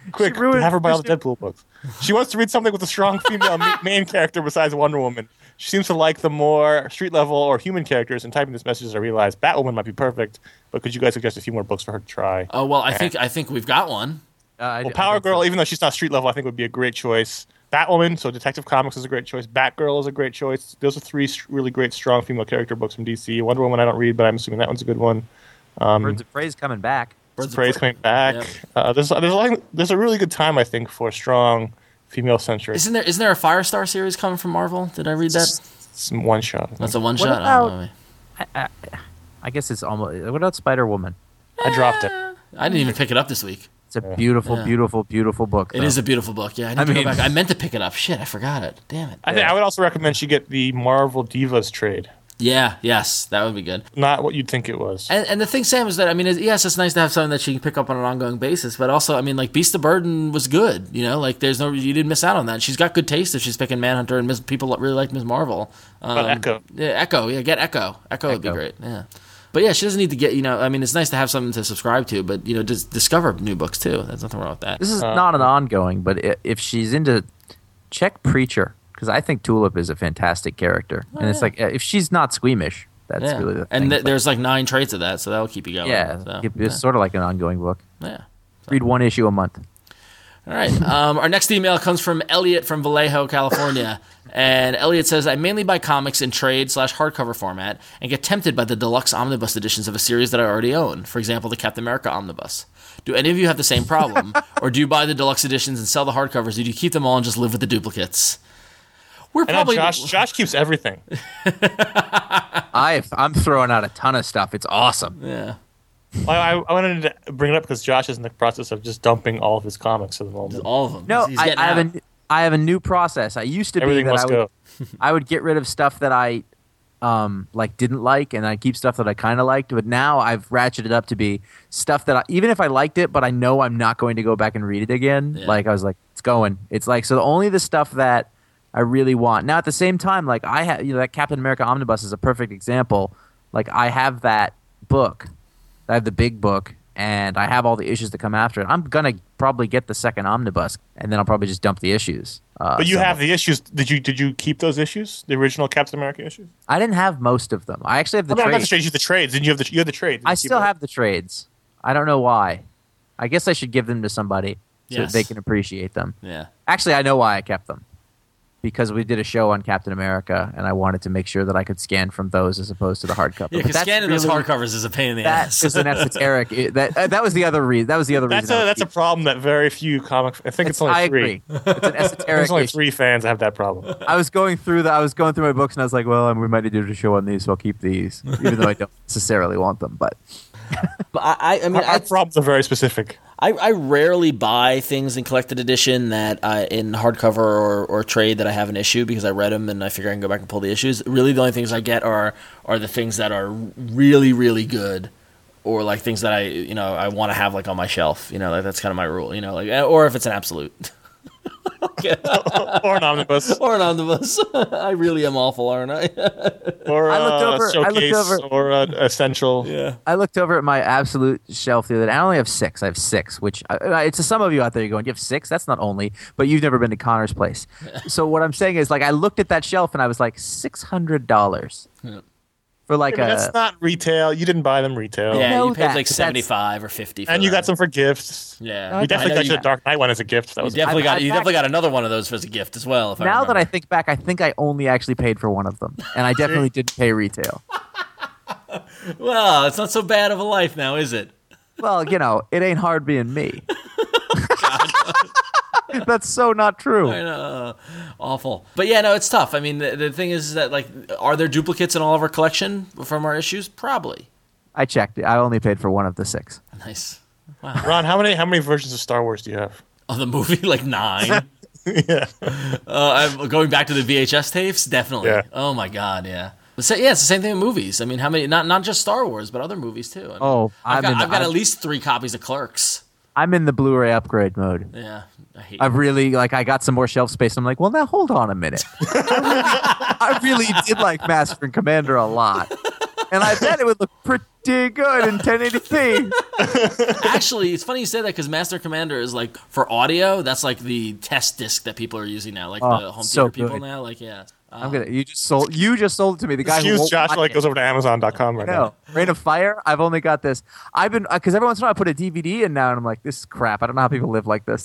Quick, ruined- have her buy all the she- Deadpool books. She wants to read something with a strong female ma- main character besides Wonder Woman. She seems to like the more street level or human characters. And typing this message, I realized Batwoman might be perfect. But could you guys suggest a few more books for her to try? Oh well, I think I think we've got one. Uh, I, Well, I Power think so. Girl, even though she's not street level, I think would be a great choice. Batwoman, so Detective Comics is a great choice. Batgirl is a great choice. Those are three st- really great, strong female character books from D C. Wonder Woman, I don't read, but I'm assuming that one's a good one. Um, Birds of Prey's coming back. Birds of Prey's Prey. coming back. Yep. Uh, there's there's a, lot- there's a really good time, I think, for strong female centric. Isn't there isn't there a Firestar series coming from Marvel? Did I read that? Some one shot. I think. That's a one What shot. about- Oh, I, I, I guess it's almost. What about Spider Woman? I dropped it. I didn't even pick it up this week. It's a beautiful, Yeah. beautiful, beautiful book. It though. is a beautiful book. Yeah, I, need I to mean- go back. I meant to pick it up. Shit, I forgot it. Damn it. I think I would also recommend she get the Marvel Divas trade. Yeah, yes, that would be good. Not what you'd think it was. And, and the thing, Sam, is that I mean, it, yes, it's nice to have something that she can pick up on an ongoing basis, but also, I mean, like Beast of Burden was good. You know, like there's no, you didn't miss out on that. She's got good taste if she's picking Manhunter, and Miss, people really like Miss Marvel. Um, But Echo. Yeah, Echo. Yeah, get Echo. Echo would be Echo. great. Yeah. But yeah, she doesn't need to get, you know, I mean, it's nice to have something to subscribe to, but, you know, just discover new books too. There's nothing wrong with that. This is Uh, not an ongoing, but i- if she's into, check Preacher, because I think Tulip is a fantastic character, and it's yeah. like uh, if she's not squeamish, that's Yeah. really the thing. and th- It's like- there's like nine traits of that, so that'll keep you going. yeah, So, it's yeah. sort of like an ongoing book. yeah. Read one issue a month. All right. Um, our next email comes from Elliot from Vallejo, California. And Elliot says, I mainly buy comics in trade slash hardcover format and get tempted by the deluxe omnibus editions of a series that I already own. For example, the Captain America omnibus. Do any of you have the same problem? Or do you buy the deluxe editions and sell the hardcovers? Or do you keep them all and just live with the duplicates? We're And now probably Josh, Josh keeps everything. I I'm throwing out a ton of stuff. It's awesome. yeah. I, I I wanted to bring it up because Josh is in the process of just dumping all of his comics at the moment. All of them. No, He's I, getting I have out. a I have a new process. I used to Everything be that must I would, go. I would get rid of stuff that I um like didn't like, and I keep stuff that I kind of liked. But now I've ratcheted up to be stuff that I, even if I liked it, but I know I'm not going to go back and read it again. Yeah. Like I was like, it's going. It's like so only the stuff that I really want. Now at the same time, like I have, you know, that Captain America omnibus is a perfect example. Like I have that book, I have the big book, and I have all the issues that come after it. I'm gonna probably get the second omnibus, and then I'll probably just dump the issues. Uh, But you so- have the issues. Did you did you keep those issues? The original Captain America issues? I didn't have most of them. I actually have the I'm not, I'm not the trades. trades. You have the trades. Did you have the you have the trades? Did I you keep still those? have the trades. I don't know why. I guess I should give them to somebody so Yes. that they can appreciate them. Yeah. Actually, I know why I kept them. Because we did a show on Captain America, and I wanted to make sure that I could scan from those as opposed to the hardcover. Yeah, But because that's scanning those really- hardcovers is a pain in the That ass. is an esoteric. it- that uh, that was the other reason. That was the other That's reason. I a was that's a keeping- problem that very few comic. I think it's, only I three. agree. It's an esoteric. There's only issue. three fans that have that problem. I was going through the I was going through my books, and I was like, well, um, we might do a show on these, so I'll keep these, even though I don't necessarily want them. But But I, I, I mean, Our, our I, problems are very specific. I, I rarely buy things in collected edition that I, in hardcover or, or trade that I have an issue because I read them and I figure I can go back and pull the issues. Really, the only things I get are are the things that are really really good, or like things that I you know I want to have like on my shelf. You know, like that's kind of my rule. You know, like or if it's an absolute. Or an omnibus. Or an omnibus. I really am awful, aren't I? Or I looked a over- I looked showcase. over- Or an essential. yeah. I looked over at my absolute shelf the other day. I only have six. I have six, which uh, uh, it's to some of you out there. You're going, you have six? That's not only, but you've never been to Connor's place. So what I'm saying is, like, I looked at that shelf and I was like, six hundred dollars for like Yeah, but a. that's not retail. You didn't buy them retail. Yeah, know you paid that, like but that's- seventy-five or fifty. For And you them. got some for gifts. Yeah, We definitely I know got you you the Dark Knight one as a gift. That You was definitely I- got I you back- definitely got another one of those as a gift as well. If I now that I remember. think back, I think I only actually paid for one of them, and I definitely didn't pay retail. Well, it's not so bad of a life now, is it? Well, you know, it ain't hard being me. That's so not true. I know. Awful. But yeah, no, it's tough. I mean, the, the thing is that, like, are there duplicates in all of our collection from our issues? Probably. I checked it. I only paid for one of the six. Nice. Ron, how many how many versions of Star Wars do you have? Oh, the movie? Like nine? Yeah. Uh, I'm going back to the V H S tapes? Definitely. Yeah. Oh, my God, yeah. But so, yeah, it's the same thing with movies. I mean, how many, not not just Star Wars, but other movies, too. I mean, Oh, I've I'm got, in the- I've got I'm- at least three copies of Clerks. I'm in the Blu-ray upgrade mode. Yeah. I hate I've really like I got some more shelf space. I'm like, well, now hold on a minute. I really did like Master and Commander a lot, and I bet it would look pretty pretty good in ten eighty p. Actually, it's funny you say that because Master Commander is like for audio. That's like the test disc that people are using now, like Oh, the home so theater people good. now. Like, yeah. Um, I'm gonna. You just sold. You just sold it to me. The guy who Excuse won't Josh watch like it. goes over to Amazon dot com right No, now. Reign of Fire. I've only got this. I've been because every once in a while I put a D V D in now, and I'm like, this is crap. I don't know how people live like this.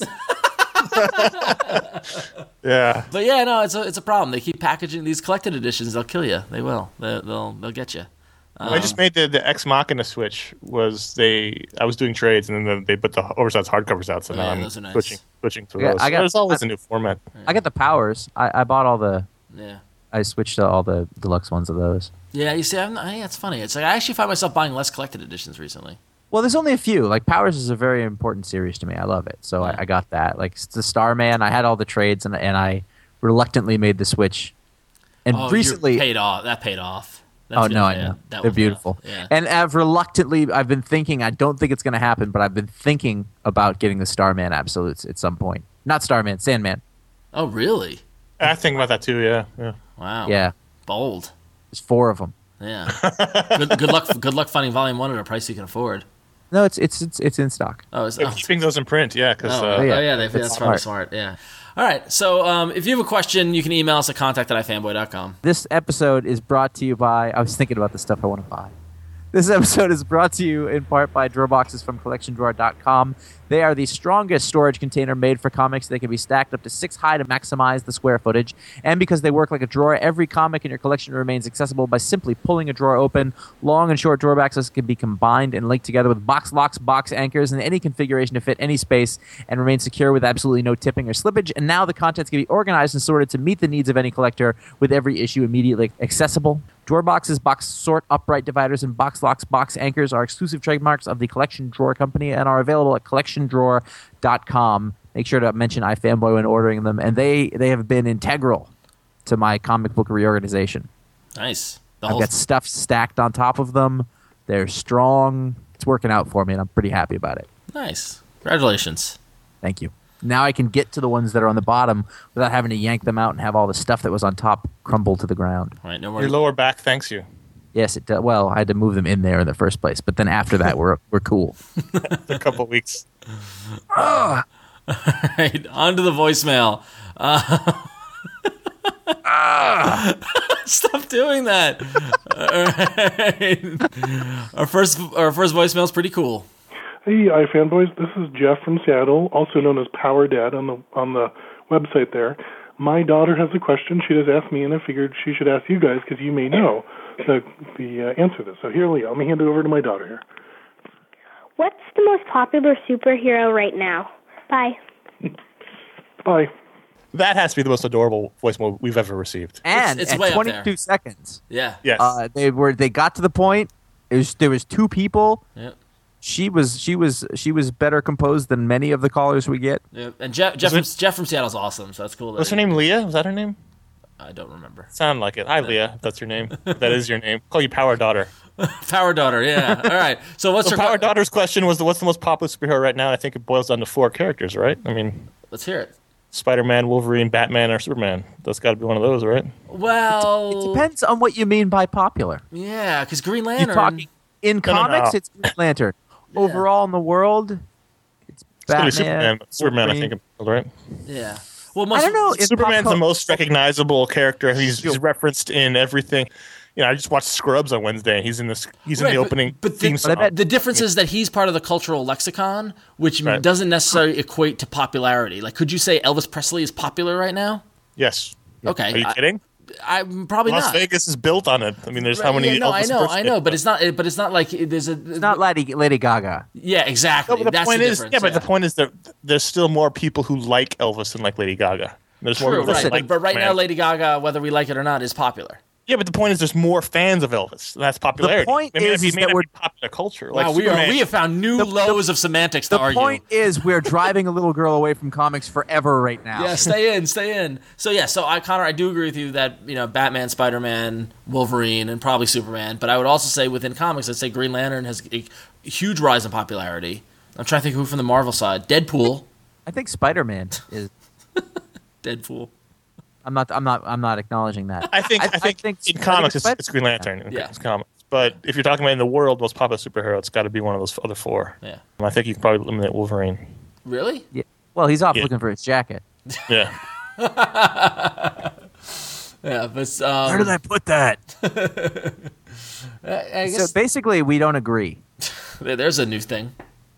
Yeah. But yeah, no, it's a it's a problem. They keep packaging these collected editions. They'll kill you. They will. They, they'll they'll get you. Um, I just made the, the Ex Machina switch. Was they? I was doing trades, and then they put the oversized hardcovers out. So Oh, now yeah, I'm those are nice. switching switching to Yeah, those. I got- There's always I- a new format. I got the powers. I, I bought all the. yeah. I switched to all the deluxe ones of those. Yeah, you see, I'm not, yeah, it's funny. It's like I actually find myself buying less collected editions recently. Well, there's only a few. Like Powers is a very important series to me. I love it, so Yeah. I, I got that. Like the Starman, I had all the trades, and and I reluctantly made the switch. And Oh, recently, you paid off. That paid off. That's oh good, no, I yeah. know That they're was beautiful. enough. Yeah. And I've reluctantly, I've been thinking. I don't think it's going to happen, but I've been thinking about getting the Starman absolutes at some point. Not Starman, Sandman. Oh, really? I think about that too. Yeah. Yeah. Wow. Yeah, Bold. there's four of them. Yeah. good, good luck. Good luck finding Volume One at a price you can afford. No, it's it's it's, it's in stock. Oh, it's, They're oh, keeping those in print. Yeah. Because oh, uh, oh, yeah. yeah, they, That's that's probably smart. smart. Yeah. All right. So, um, if you have a question, you can email us at contact at ifanboy dot com. This episode is brought to you by. I was thinking about the stuff I want to buy. This episode is brought to you in part by Drawer Boxes from collection drawer dot com. They are the strongest storage container made for comics. They can be stacked up to six high to maximize the square footage. And because they work like a drawer, every comic in your collection remains accessible by simply pulling a drawer open. Long and short drawer boxes can be combined and linked together with box locks, box anchors, and any configuration to fit any space and remain secure with absolutely no tipping or slippage. And now the contents can be organized and sorted to meet the needs of any collector with every issue immediately accessible. Drawer boxes, box sort, upright dividers, and box locks, box anchors are exclusive trademarks of the Collection Drawer Company and are available at collection drawer dot com. Make sure to mention iFanboy when ordering them, and they, they have been integral to my comic book reorganization. Nice. The I've whole got stuff stacked on top of them. They're strong. It's working out for me, and I'm pretty happy about it. nice. Congratulations. Thank you. Now I can get to the ones that are on the bottom without having to yank them out and have all the stuff that was on top crumble to the ground. All right. No more. your lower back thanks you. Yes, it does. Well, I had to move them in there in the first place, but then after that, we're we're cool. A couple weeks. All right. On to the voicemail. Uh, Stop doing that. All right. Our first, our first voicemail is pretty cool. Hey, iFanboys. This is Jeff from Seattle, also known as Power Dad on the on the website there. My daughter has a question. She just asked me, and I figured she should ask you guys because you may know the the uh, answer to this. So here, Leah, let me hand it over to my daughter here. What's the most popular superhero right now? Bye. Bye. That has to be the most adorable voicemail we've ever received. And it's at way up there. twenty-two seconds, Yeah. Yes. uh, they were they got to the point. It was there was two people. Yep. She was she was she was better composed than many of the callers we get. Yep. And Jeff, Jeff, from, Jeff from Seattle's awesome, so that's cool. that What's her he- name? Leah? Was that her name? I don't remember. Sound like it. Hi, Leah. If that's your name. If that is your name. Call you Power Daughter. Power Daughter, yeah. All right. So what's So your Power Daughter's question was, the, what's the most popular superhero right now? I think it boils down to four characters, right? I mean, Let's hear it. Spider-Man, Wolverine, Batman, or Superman. That's got to be one of those, right? Well, It depends on what you mean by popular. yeah, because Green You Lantern. talking in No, no, comics? no. It's Green Lantern. Overall in the world, it's It's gonna Batman. be Superman. Superman, I Wolverine. think, right? Yeah. Well, most, I don't know. in Superman's pop the most recognizable character. He's, Sure. he's referenced in everything. You know, I just watched Scrubs on Wednesday. He's in this. He's Right, in the but- opening but the- theme but song. I bet- The difference is that he's part of the cultural lexicon, which Right. doesn't necessarily equate to popularity. Like, could you say Elvis Presley is popular right now? Yes. Okay. Are you I- kidding? I'm probably Las not. Vegas is built on it. I mean, there's how many? Yeah, no, I Elvis know, I know, Presley- but it's not. But it's not like there's a. It's not Lady Lady Gaga. Yeah, exactly. No, but the That's point the is, difference. yeah, but the point is that there's still more people who like Elvis than like Lady Gaga. There's more True, people that right. like but right now, man. Lady Gaga, whether we like it or not, is popular. Yeah, but the point is, there's more fans of Elvis. And that's popularity. point I mean, is- it is may that not we're- be popular culture. Wow, like we are. Superman- We have found new The- lows of semantics The to argue. point is, we're driving a little girl away from comics forever right now. Yeah, stay in, stay in. So yeah, so I, Connor, I do agree with you that you know Batman, Spider-Man, Wolverine, and probably Superman. But I would also say within comics, I'd say Green Lantern has a huge rise in popularity. I'm trying to think who from the Marvel side. Deadpool. I think Spider-Man is. Deadpool. I'm not. I'm not. I'm not acknowledging that. I think. I, I- I think, think in Spider- comics, it's, Spider- it's Green Lantern. Yeah. It's comics. but if you're talking about in the world, most popular superhero, it's got to be one of those other four. Yeah. And I think you can probably eliminate Wolverine. Really? Yeah. Well, he's off Yeah. looking for his jacket. Yeah. Yeah, but um, Where did I put that? I, I guess So basically, we don't agree. there's a new thing.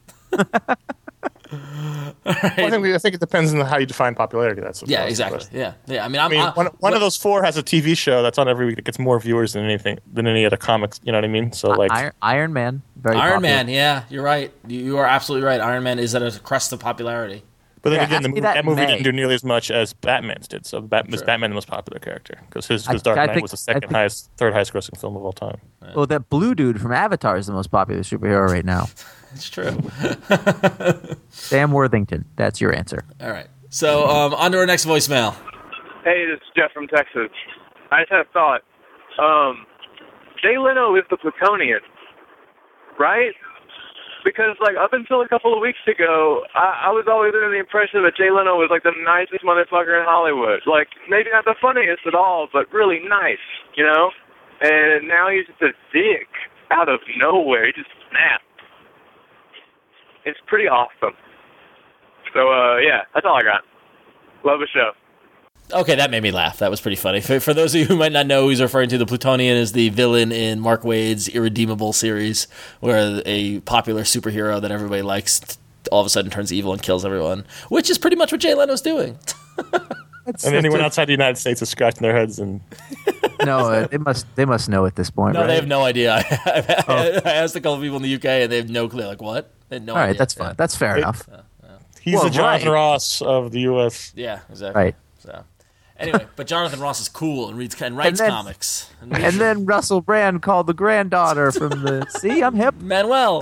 Well, I, think, I think it depends on how you define popularity. That's Yeah, exactly. Yeah, yeah. I mean, I'm, I mean, I, one, one of those four has a T V show that's on every week that gets more viewers than anything than any other comics. You know what I mean? So like, Iron, Iron Man, very Iron popular. Man. Yeah, you're right. You, you are absolutely right. Iron Man is at a crest of popularity. but then Yeah, again, the ask me movie, that that, in movie May. didn't do nearly as much as Batman's did. So Bat, was Sure. Batman the most popular character because his, I- his Dark I Knight think- was the I second think- highest, third highest grossing film of all time. Well, that blue dude from Avatar is the most popular superhero right now. It's true. Sam Worthington. That's your answer. All right. So um, on to our next voicemail. Hey, this is Jeff from Texas. I just had a thought. Um, Jay Leno is the Plutonian, right? Because, like, up until a couple of weeks ago, I, I was always under the impression that Jay Leno was, like, the nicest motherfucker in Hollywood. Like, maybe not the funniest at all, but really nice, you know? And now he's just a dick out of nowhere. He just snapped. It's pretty awesome. So, uh, yeah, that's all I got. Love the show. Okay, that made me laugh. That was pretty funny. For, for those of you who might not know who he's referring to, the Plutonian is the villain in Mark Waid's Irredeemable series, where a popular superhero that everybody likes all of a sudden turns evil and kills everyone, which is pretty much what Jay Leno's doing. And anyone outside the United States is scratching their heads and No, uh, they must they must know at this point, No, right? they have no idea. I, I asked a couple people in the U K, and they have no clue. Like, what? They had no All right, idea. that's fine. That's fair It- enough. he's Well, the Jonathan right. Ross of the U S. Yeah, exactly. Right. So, anyway, but Jonathan Ross is cool and reads and writes then- comics. And, And then Russell Brand called the granddaughter from the. See, I'm hip. Manuel.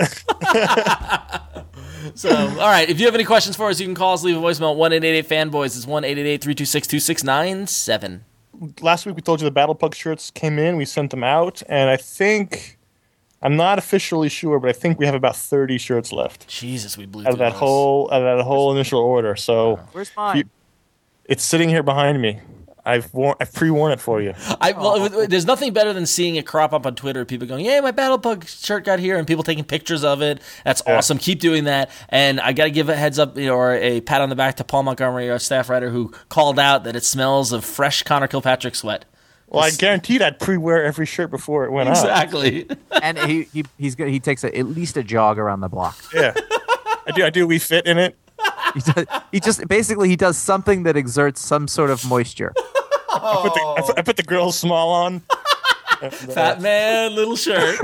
So, all right. If you have any questions for us, you can call us. Leave a voicemail at one eight eight eight fanboys. It's one eight eight eight three two six two six nine seven. Last week we told you the Battle Pug shirts came in. We sent them out, and I think I'm not officially sure, but I think we have about thirty shirts left Jesus, we blew out of through that those. whole out of that whole initial order. So Where's mine? it's sitting here behind me. I've war- I've pre-worn it for you. I, well, it- it- there's nothing better than seeing it crop up on Twitter. People going, "Yeah, my Battle Pug shirt got here," and people taking pictures of it. That's Yeah. awesome. Keep doing that. And I got to give a heads up, you know, or a pat on the back to Paul Montgomery, our staff writer, who called out that it smells of fresh Connor Kilpatrick sweat. Well, I guaranteed I'd pre-wear every shirt before it went out. Exactly. And he he he's good. He takes a, at least a jog around the block. Yeah, I do. I do. We fit in it. He, does, he just basically he does something that exerts some sort of moisture. I put the I put, I put the grill small on. And, uh, Fat man, little shirt.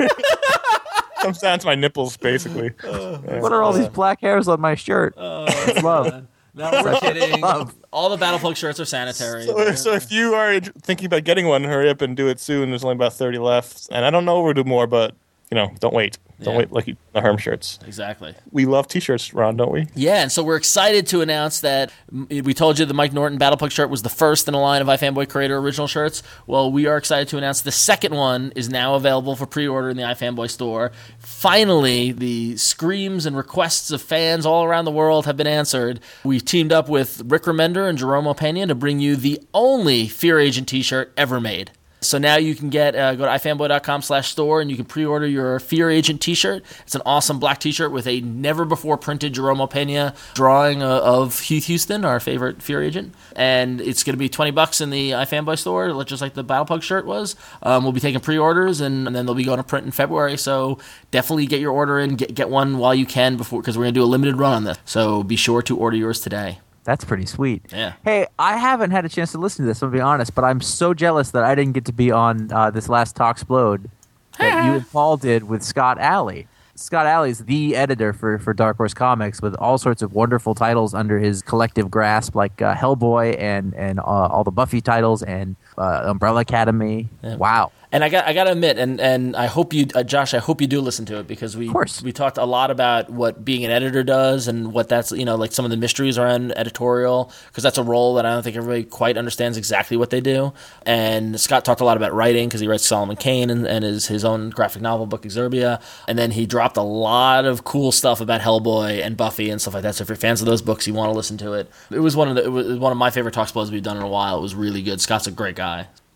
comes down to my nipples, basically. What are all these black hairs on my shirt? It's love. No, we're kidding. Love. All the Battle Pug shirts are sanitary. So, so if you are thinking about getting one, hurry up and do it soon. There's only about thirty left, and I don't know if we'll do more, but you know, don't wait. Don't Yeah. wait like you, the Herm shirts. Exactly. We love T-shirts, Ron, don't we? Yeah, and so we're excited to announce that mm, we told you the Mike Norton Battle Pug shirt was the first in a line of iFanboy Creator original shirts. Well, we are excited to announce the second one is now available for pre-order in the iFanboy store. Finally, the screams and requests of fans all around the world have been answered. We teamed up with Rick Remender and Jerome Opeña to bring you the only Fear Agent t-shirt ever made. So now you can get uh, go to ifanboy.com slash store and you can pre-order your Fear Agent t-shirt. It's an awesome black t-shirt with a never-before printed Jerome Opeña drawing uh, of Heath Houston, our favorite Fear Agent. And it's going to be twenty bucks in the iFanboy store, just like the Battle Pug shirt was. Um, we'll be taking pre-orders, and, and then they'll be going to print in February. So definitely get your order in, get, get one while you can, before because we're going to do a limited run on this. So be sure to order yours today. That's pretty sweet. Yeah. Hey, I haven't had a chance to listen to this, I'm going to be honest, but I'm so jealous that I didn't get to be on uh, this last Talksplode that you and Paul did with Scott Alley. Scott Alley's the editor for, for Dark Horse Comics with all sorts of wonderful titles under his collective grasp, like uh, Hellboy and, and uh, all the Buffy titles and uh, Umbrella Academy. Yeah. Wow. And I got I got to admit, and, and I hope you, uh, Josh, I hope you do listen to it, because we Of course. we talked a lot about what being an editor does and what that's, you know, like some of the mysteries around editorial, because that's a role that I don't think everybody quite understands exactly what they do. And Scott talked a lot about writing, because he writes Solomon Kane and, and his, his own graphic novel book, Exerbia. And then he dropped a lot of cool stuff about Hellboy and Buffy and stuff like that. So if you're fans of those books, you want to listen to it. It was one of the it was one of my favorite Talksplodes we've done in a while. It was really good. Scott's a great guy.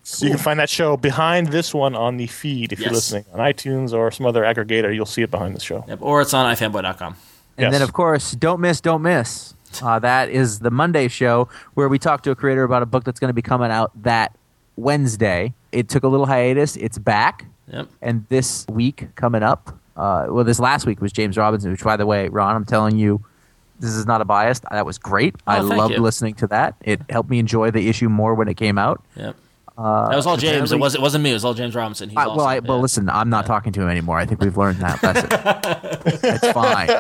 So you can find that show behind this one on the feed if Yes. you're listening on iTunes or some other aggregator. You'll see it behind the show. Yep, or it's on i fanboy dot com. And Yes. then, of course, don't miss, don't miss. Uh, that is the Monday show where we talk to a creator about a book that's going to be coming out that Wednesday. It took a little hiatus. It's back. Yep. And this week coming up, uh, well, this last week was James Robinson, which, by the way, Ron, I'm telling you, this is not a bias. That was great. Oh, I thank loved you. listening to that. It helped me enjoy the issue more when it came out. Yep. Uh, That was all James. It apparently- wasn't. It wasn't me. It was all James Robinson. He's I, awesome. well, I, yeah. well, listen, I'm not talking to him anymore. I think we've learned that lesson. It's fine.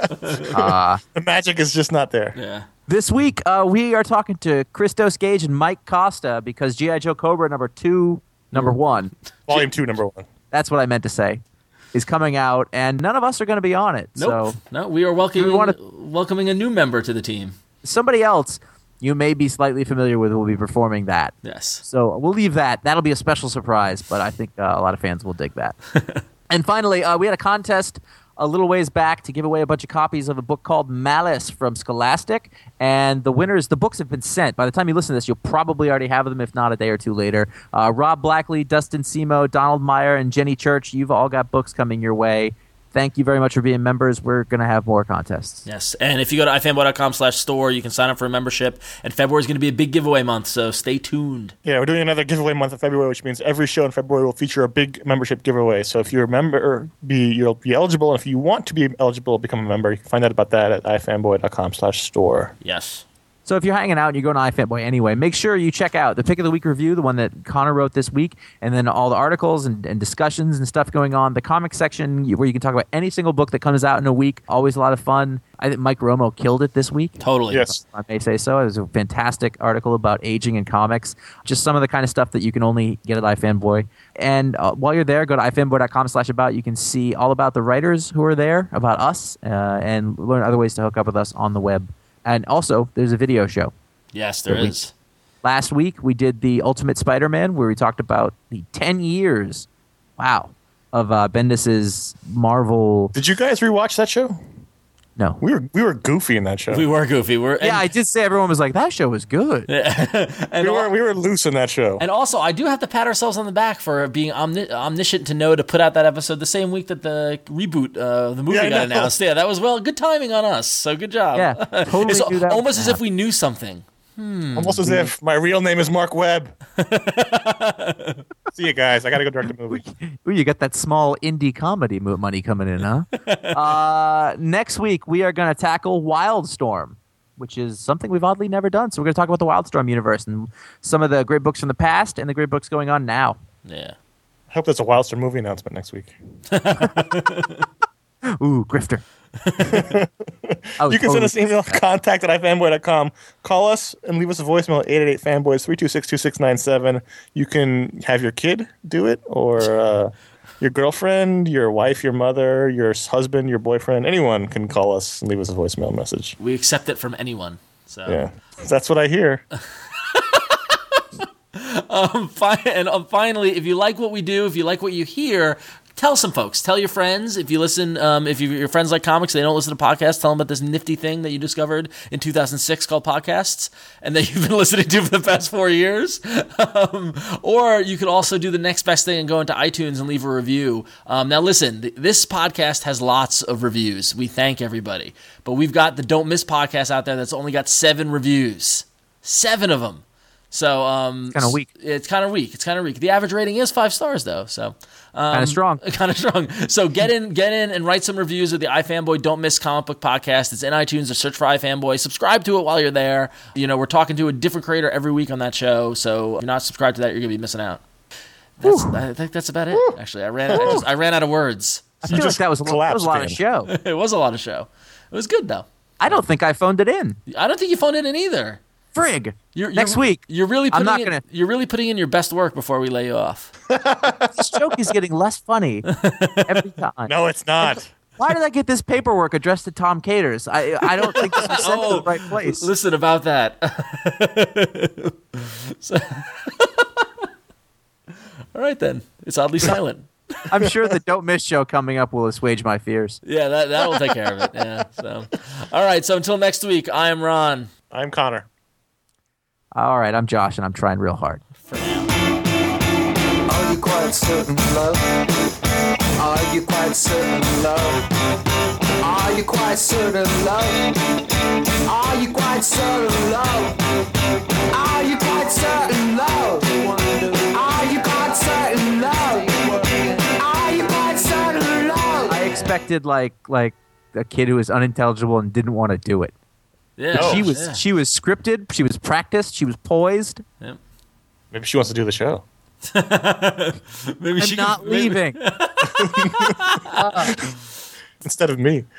Uh, The magic is just not there. Yeah. This week, uh, we are talking to Christos Gage and Mike Costa because G I. Joe Cobra number two, number one, Volume two, number one. that's what I meant to say, is coming out, and none of us are going to be on it. Nope. So No, we are welcoming we wanna- welcoming a new member to the team. somebody else you may be slightly familiar with will be performing that. Yes. So we'll leave that. That'll be a special surprise, but I think uh, a lot of fans will dig that. And finally, uh, we had a contest a little ways back to give away a bunch of copies of a book called Malice from Scholastic. And the winners, the books have been sent. By the time you listen to this, you'll probably already have them, if not a day or two later. Uh, Rob Blackley, Dustin Simo, Donald Meyer, and Jenny Church, you've all got books coming your way. Thank you very much for being members. We're going to have more contests. Yes. And if you go to i fanboy dot com slash store, you can sign up for a membership. And February is going to be a big giveaway month, so stay tuned. Yeah, we're doing another giveaway month in February, which means every show in February will feature a big membership giveaway. So if you're a member, be you'll be eligible. And if you want to be eligible, become a member. You can find out about that at i fanboy dot com slash store. Yes. So if you're hanging out and you're going to iFanboy anyway, make sure you check out the Pick of the Week review, the one that Connor wrote this week, and then all the articles and, and discussions and stuff going on. The comic section where you can talk about any single book that comes out in a week. Always a lot of fun. I think Mike Romo killed it this week. Totally. Yes. I may say so. It was a fantastic article about aging in comics. Just some of the kind of stuff that you can only get at iFanboy. And uh, while you're there, go to i fanboy dot com slash about. You can see all about the writers who are there, about us, uh, and learn other ways to hook up with us on the web. And also, there's a video show. Yes, there That we- is. Last week, we did the Ultimate Spider-Man, where we talked about the ten years, wow, of uh, Bendis's Marvel. Did you guys rewatch that show? No. We were we were goofy in that show. We were goofy. We're and, Yeah, I did say everyone was like, that show was good. and, we were al- we were loose in that show. and also, I do have to pat ourselves on the back for being omni- omniscient to know to put out that episode the same week that the reboot, uh, the movie Yeah, I got know. announced. Yeah, that was well good timing on us. So good job. Yeah, totally it's knew that almost was as gonna if we knew something. Almost as if my real name is Mark Webb. See you guys. I got to go direct a movie. Ooh, you got that small indie comedy mo- money coming in, huh? uh, next week, we are going to tackle Wildstorm, which is something we've oddly never done. So we're going to talk about the Wildstorm universe and some of the great books from the past and the great books going on now. Yeah. I hope there's a Wildstorm movie announcement next week. Ooh, grifter. Oh, You can send totally. us an email, contact at i fanboy dot com. Call us and leave us a voicemail at eight eight eight fanboys, three two six, two six nine seven. You can have your kid do it, or uh, your girlfriend, your wife, your mother, your husband, your boyfriend. Anyone can call us and leave us a voicemail message. We accept it from anyone. So Yeah, that's what I hear. um, fi- and um, finally, if you like what we do, if you like what you hear, tell some folks. Tell your friends. If you listen, um, if you, your friends like comics, they don't listen to podcasts, tell them about this nifty thing that you discovered in two thousand six called podcasts and that you've been listening to for the past four years. Um, or you could also do the next best thing and go into iTunes and leave a review. Um, now, listen, th- this podcast has lots of reviews. We thank everybody. But we've got the Don't Miss podcast out there that's only got seven reviews. Seven of them. So um, Kinda weak. It's kind of weak. It's kind of weak. The average rating is five stars though. So um, Kind of strong. Kind of strong. So get in, get in, and write some reviews of the iFanboy Don't Miss Comic Book Podcast. It's in iTunes. Or search for iFanboy. Subscribe to it while you're there. You know, we're talking to a different creator every week on that show. So if you're not subscribed to that, you're gonna be missing out. That's, I think that's about it. Actually, I ran. I, just, I ran out of words. I feel like that was, a lo- that was a lot of show. It was a lot of show. It was good though. I don't think I phoned it in. I don't think you phoned it in either. Frig. You're, Next you're, week. You're really I'm putting not in, gonna- You're really putting in your best work before we lay you off. This joke is getting less funny every time. No, it's not. Why did I get this paperwork addressed to Tom Caters? I I don't think this was sent to the right place. Listen about that. So- all right then. It's oddly silent. I'm sure the Don't Miss show coming up will assuage my fears. Yeah, that that will take care of it. Yeah. So, all right. So until next week, I am Ron. I'm Connor. All right, I'm Josh, and I'm trying real hard. For now. quite certain, love? Are you quite certain, love? Are you quite certain, love? Are you quite certain, love? Are you quite certain, love? Are you quite certain, love? Are you quite certain, love? I expected like like a kid who was unintelligible and didn't want to do it. Yeah, she was yeah. she was scripted. She was practiced. She was poised. Yep. Maybe she wants to do the show. Maybe I'm she not could, maybe- leaving. Instead of me.